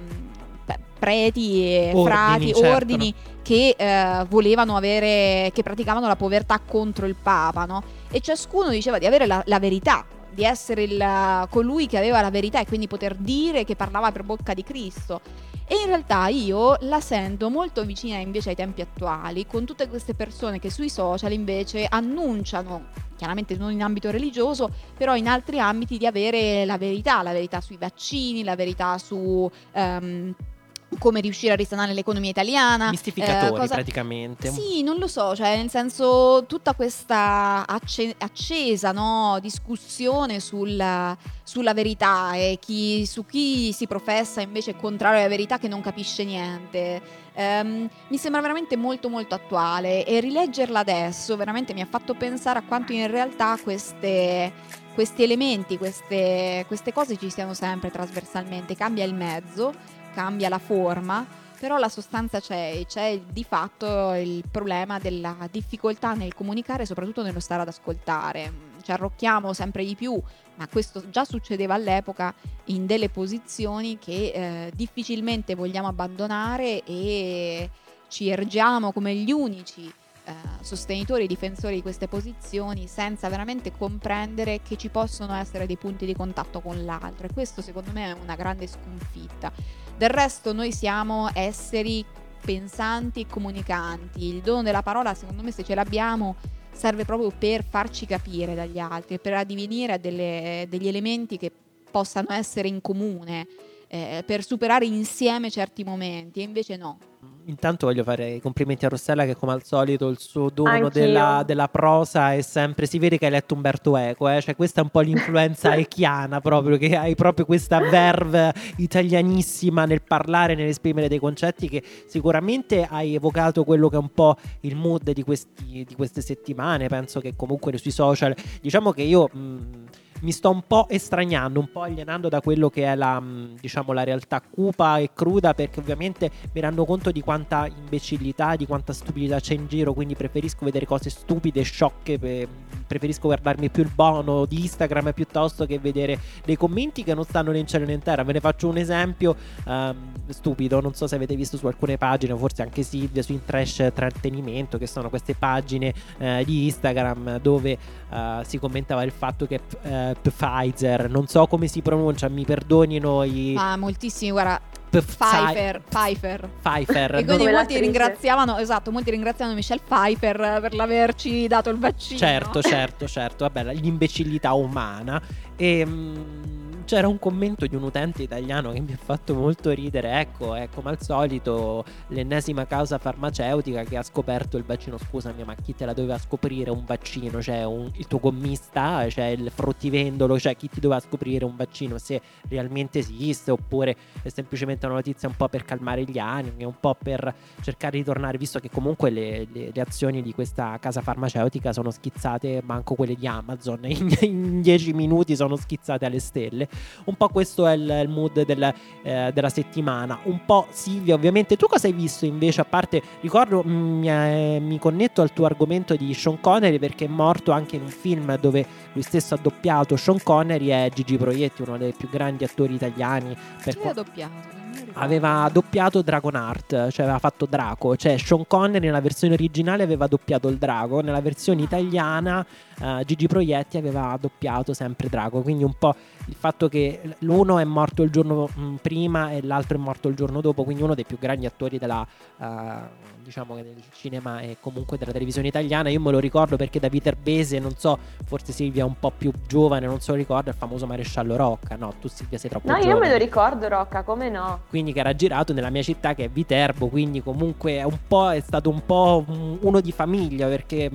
preti e ordini, frati, certo. ordini che eh, volevano avere, che praticavano la povertà contro il Papa, no? E ciascuno diceva di avere la, la verità, di essere il, colui che aveva la verità e quindi poter dire che parlava per bocca di Cristo. E in realtà io la sento molto vicina invece ai tempi attuali, con tutte queste persone che sui social invece annunciano, chiaramente non in ambito religioso, però in altri ambiti, di avere la verità, la verità sui vaccini, la verità su um, come riuscire a risanare l'economia italiana. Mistificatori, eh, cosa... praticamente. Sì, non lo so, cioè nel senso tutta questa acce- accesa no, discussione sulla, sulla verità e chi, su chi si professa invece contrario alla verità, che non capisce niente. Um, mi sembra veramente molto molto attuale, e rileggerla adesso veramente mi ha fatto pensare a quanto in realtà queste... questi elementi, queste, queste cose ci siano sempre trasversalmente. Cambia il mezzo, cambia la forma, però la sostanza c'è, e c'è di fatto il problema della difficoltà nel comunicare, soprattutto nello stare ad ascoltare. Ci arrocchiamo sempre di più, ma questo già succedeva all'epoca, in delle posizioni che eh, difficilmente vogliamo abbandonare, e ci ergiamo come gli unici Eh, sostenitori e difensori di queste posizioni, senza veramente comprendere che ci possono essere dei punti di contatto con l'altro, e questo secondo me è una grande sconfitta. Del resto noi siamo esseri pensanti e comunicanti, il dono della parola secondo me, se ce l'abbiamo, serve proprio per farci capire dagli altri, per addivenire a delle, degli elementi che possano essere in comune, eh, per superare insieme certi momenti, e invece no. Intanto voglio fare i complimenti a Rossella, che come al solito il suo dono Anch'io. della, della prosa è sempre, si vede che hai letto Umberto Eco, eh? Cioè questa è un po' l'influenza echiana, proprio, che hai proprio questa verve italianissima nel parlare, nell'esprimere dei concetti, che sicuramente hai evocato quello che è un po' il mood di, questi, di queste settimane. Penso che comunque sui social, diciamo che io... Mh, mi sto un po' estraniando, un po' alienando da quello che è la, diciamo, la realtà cupa e cruda, perché ovviamente mi rendo conto di quanta imbecillità, di quanta stupidità c'è in giro, quindi preferisco vedere cose stupide e sciocche, pe- preferisco guardarmi più il bono di Instagram piuttosto che vedere dei commenti che non stanno né in cielo né in terra. Ve ne faccio un esempio um, stupido, non so se avete visto su alcune pagine, forse anche Silvia, su in Trash Trattenimento, che sono queste pagine uh, di Instagram dove uh, si commentava il fatto che uh, Pfizer, non so come si pronuncia, mi perdonino i... Ah, moltissimi, guarda, Pfizer, Pfeiffer, Pfeiffer. e quindi Come molti l'attrice. ringraziavano, esatto, molti ringraziavano Michelle Pfeiffer per l'averci dato il vaccino. Certo, certo, certo, vabbè, l'imbecillità umana. E mh, c'era un commento di un utente italiano che mi ha fatto molto ridere. Ecco, è come al solito l'ennesima causa farmaceutica che ha scoperto il vaccino. Scusami, ma chi te la doveva scoprire un vaccino? Cioè un, il tuo gommista, cioè il fruttivendolo, cioè chi ti doveva scoprire un vaccino, se realmente esiste oppure è semplicemente una notizia un po' per calmare gli animi, un po' per cercare di tornare, visto che comunque le, le, le azioni di questa casa farmaceutica sono schizzate, manco quelle di Amazon, in, in dieci minuti sono schizzate alle stelle. Un po' questo è il, il mood del, eh, della settimana. Un po' Silvia, ovviamente. Tu cosa hai visto invece? A parte, ricordo, mi, eh, mi connetto al tuo argomento di Sean Connery, perché è morto anche in un film dove lui stesso ha doppiato Sean Connery, è Gigi Proietti, uno dei più grandi attori italiani. Per Chi co- ha doppiato? Non mi ricordo. aveva doppiato Dragonheart, cioè aveva fatto Draco, cioè Sean Connery nella versione originale aveva doppiato il drago, nella versione italiana uh, Gigi Proietti aveva doppiato sempre Draco, quindi un po' il fatto che l'uno è morto il giorno mh, prima e l'altro è morto il giorno dopo, quindi uno dei più grandi attori della uh, diciamo che del cinema e comunque della televisione italiana. Io me lo ricordo perché da Viterbese, non so, forse Silvia è un po' più giovane, non se lo ricorda, il famoso Maresciallo Rocca. No, tu Silvia sei troppo No, giovane. io me lo ricordo, Rocca, come no? Quindi che era girato nella mia città, che è Viterbo, quindi comunque è un po', è stato un po' uno di famiglia, perché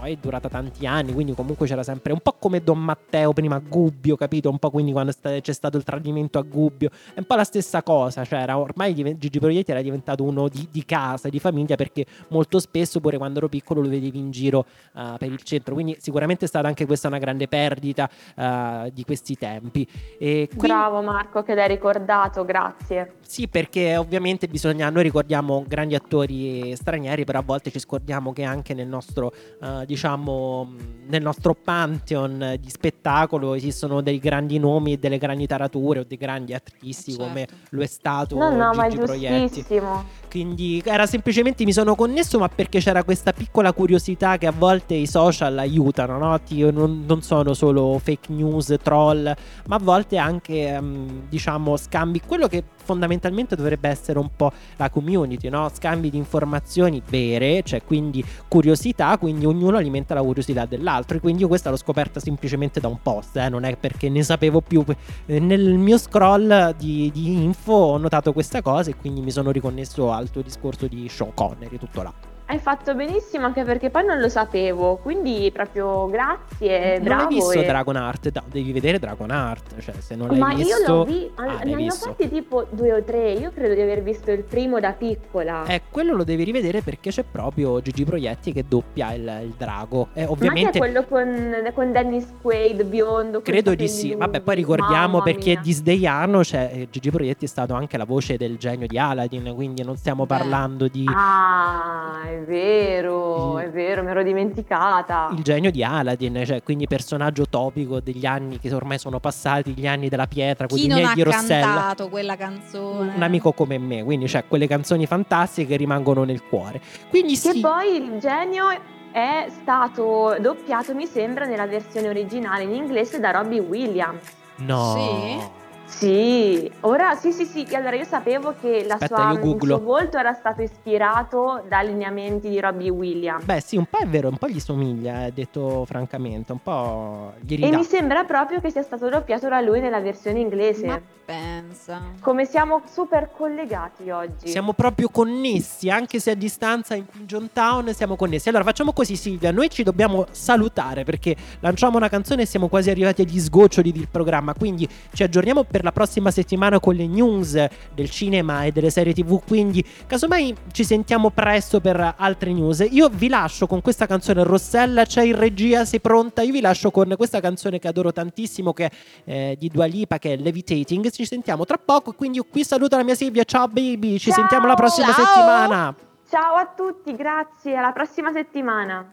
poi è durata tanti anni, quindi comunque c'era sempre un po' come Don Matteo prima a Gubbio, capito? Un po' quindi quando sta- c'è stato il tradimento a Gubbio, è un po' la stessa cosa, cioè era, ormai diven- Gigi Proietti era diventato uno di, di casa, di famiglia, perché molto spesso pure quando ero piccolo lo vedevi in giro uh, per il centro, quindi sicuramente è stata anche questa una grande perdita uh, di questi tempi. E quindi, Bravo Marco che l'hai ricordato, grazie. sì, perché ovviamente bisogna, noi ricordiamo grandi attori stranieri, però a volte ci scordiamo che anche nel nostro uh, diciamo nel nostro pantheon di spettacolo esistono dei grandi nomi e delle grandi tarature o dei grandi artisti, Certo. come lo è stato No, no, ma è Gigi Proietti. giustissimo. Quindi era semplicemente, mi sono connesso, ma perché c'era questa piccola curiosità che a volte i social aiutano, no? Io non, non sono solo fake news, troll, ma a volte anche um, diciamo scambi, quello che fondamentalmente dovrebbe essere un po' la community, no? Scambi di informazioni vere, cioè quindi curiosità, quindi ognuno alimenta la curiosità dell'altro, e quindi io questa l'ho scoperta semplicemente da un post, eh? Non è perché ne sapevo più. Nel mio scroll di, di info ho notato questa cosa e quindi mi sono riconnesso al tuo discorso di Sean Connery, tutto là. Hai fatto benissimo, anche perché poi non lo sapevo, quindi proprio grazie, Non bravo. hai visto e- Dragonheart? No, devi vedere Dragonheart, cioè se non l'hai Ma visto... io l'ho visto, Ah, ne l'hai hanno visto. fatti tipo due o tre, io credo di aver visto il primo da piccola. Eh, quello lo devi rivedere perché c'è proprio Gigi Proietti che doppia il, il drago. Eh, Ma che ovviamente è quello con, con Dennis Quaid, biondo? con i credo di capelli sì. lunghi? Vabbè, poi ricordiamo, Mamma per chi è mia. disdeiano, cioè eh, Gigi Proietti è stato anche la voce del genio di Aladdin, quindi non stiamo Beh. parlando di Ah, è vero, Il- è vero, mi ero dimenticata. il genio di Aladdin, cioè quindi personaggio topico degli anni che ormai sono passati, gli anni della pietra, con Chi i non miei ha di Rossella. cantato quella canzone? Un amico come me, quindi cioè quelle canzoni fantastiche che rimangono nel cuore. Quindi Che sì, poi il genio è stato doppiato, mi sembra, nella versione originale in inglese da Robbie Williams. no. Sì? Sì, ora sì sì sì, allora io sapevo che la Aspetta, sua, io il googlo. suo volto era stato ispirato da lineamenti di Robbie Williams. Beh sì, un po' è vero, un po' gli somiglia, eh, detto francamente, un po' gli E ridà. mi sembra proprio che sia stato doppiato da lui nella versione inglese. Ma pensa. Come siamo super collegati oggi. Siamo proprio connessi, anche se a distanza in Pigeon Town siamo connessi. Allora facciamo così, Silvia, noi ci dobbiamo salutare perché lanciamo una canzone e siamo quasi arrivati agli sgoccioli del programma, quindi ci aggiorniamo per la prossima settimana con le news del cinema e delle serie tv, quindi casomai ci sentiamo presto per altre news. Io vi lascio con questa canzone. Rossella, c'è in regia, sei pronta? Io vi lascio con questa canzone che adoro tantissimo, che è eh, di Dua Lipa, che è Levitating. Ci sentiamo tra poco, quindi io qui saluto la mia Silvia. Ciao baby, ci Ciao! sentiamo la prossima Ciao! settimana. Ciao a tutti, grazie, alla prossima settimana.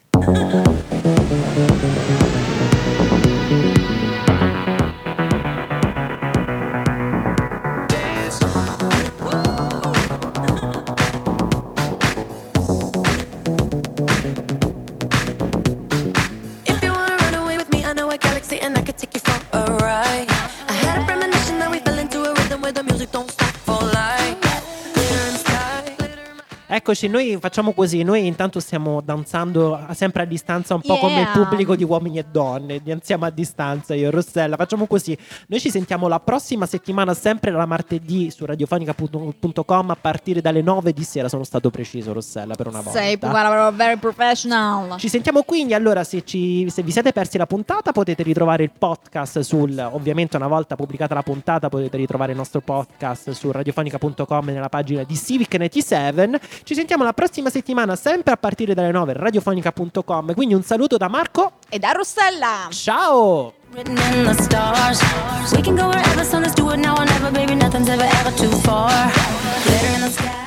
If you wanna run away with me, I know a galaxy and I could take you for a ride. I had a premonition that we fell into a rhythm where the music don't stop for life. Glitter in the sky, glitter in my- Eccoci, noi facciamo così, noi intanto stiamo danzando a- sempre a distanza, un po' come il Yeah. pubblico di Uomini e Donne, danziamo a distanza io e Rossella, facciamo così, noi ci sentiamo la prossima settimana, sempre la martedì su radiofonica punto com a partire dalle nove di sera, sono stato preciso Rossella per una volta. Sei guarda, very professional. Ci sentiamo quindi, allora se, ci, se vi siete persi la puntata potete ritrovare il podcast sul, ovviamente una volta pubblicata la puntata potete ritrovare il nostro podcast su radiofonica punto com nella pagina di Civic novantasette. Ci sentiamo la prossima settimana sempre a partire dalle nove radiofonica punto com, quindi un saluto da Marco, E da Rossella. ciao! Written in the stars. We can go wherever, so let's do it now or never, baby. Nothing's ever, ever too far. Glitter in the sky.